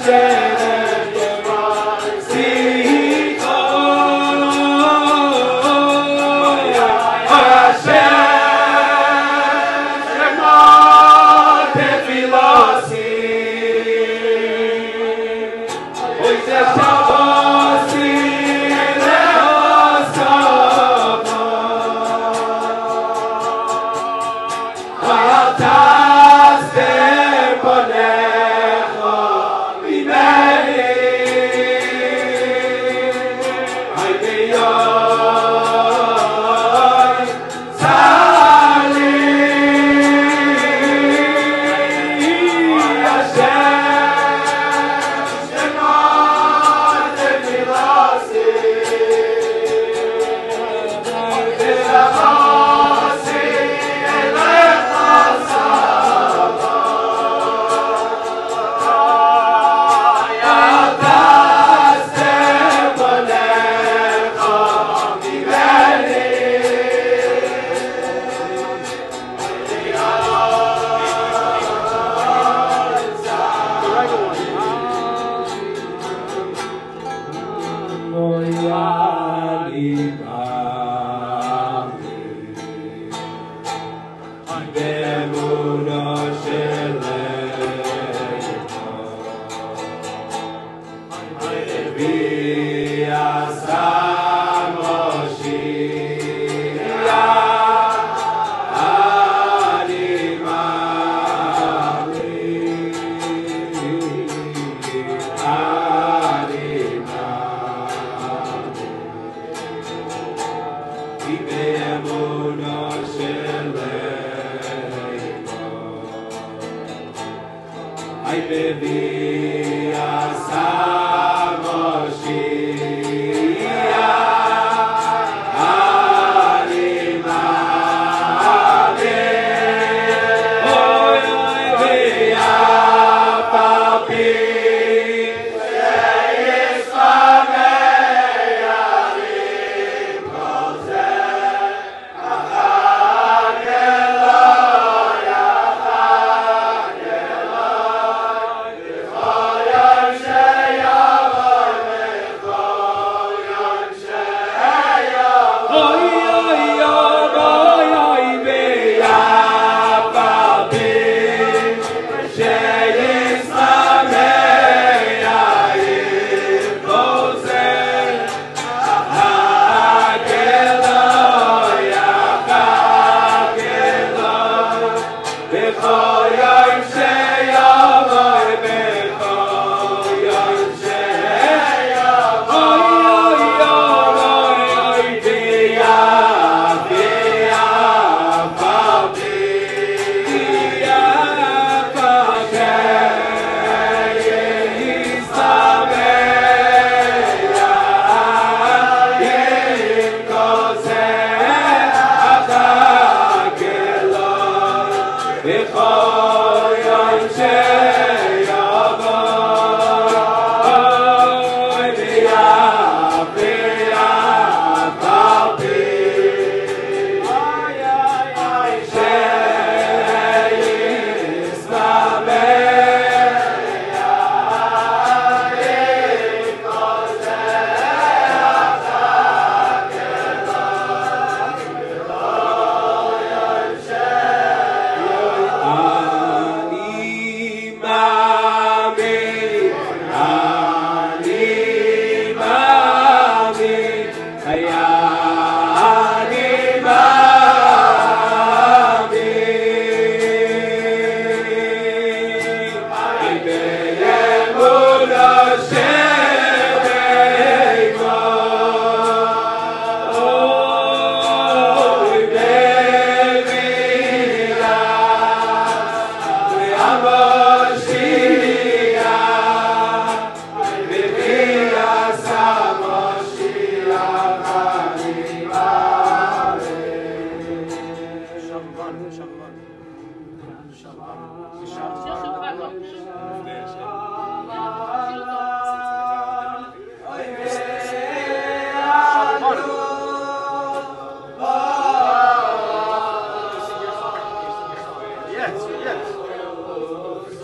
Yes, yes.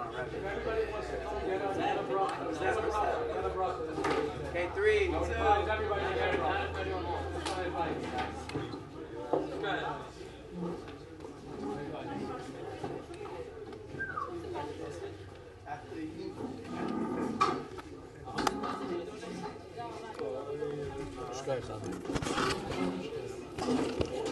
Everybody wants to come get a bracha. Get a bracha. Get a bracha. Okay, three, two. Everybody, everybody on all. Good. Shkai Chad.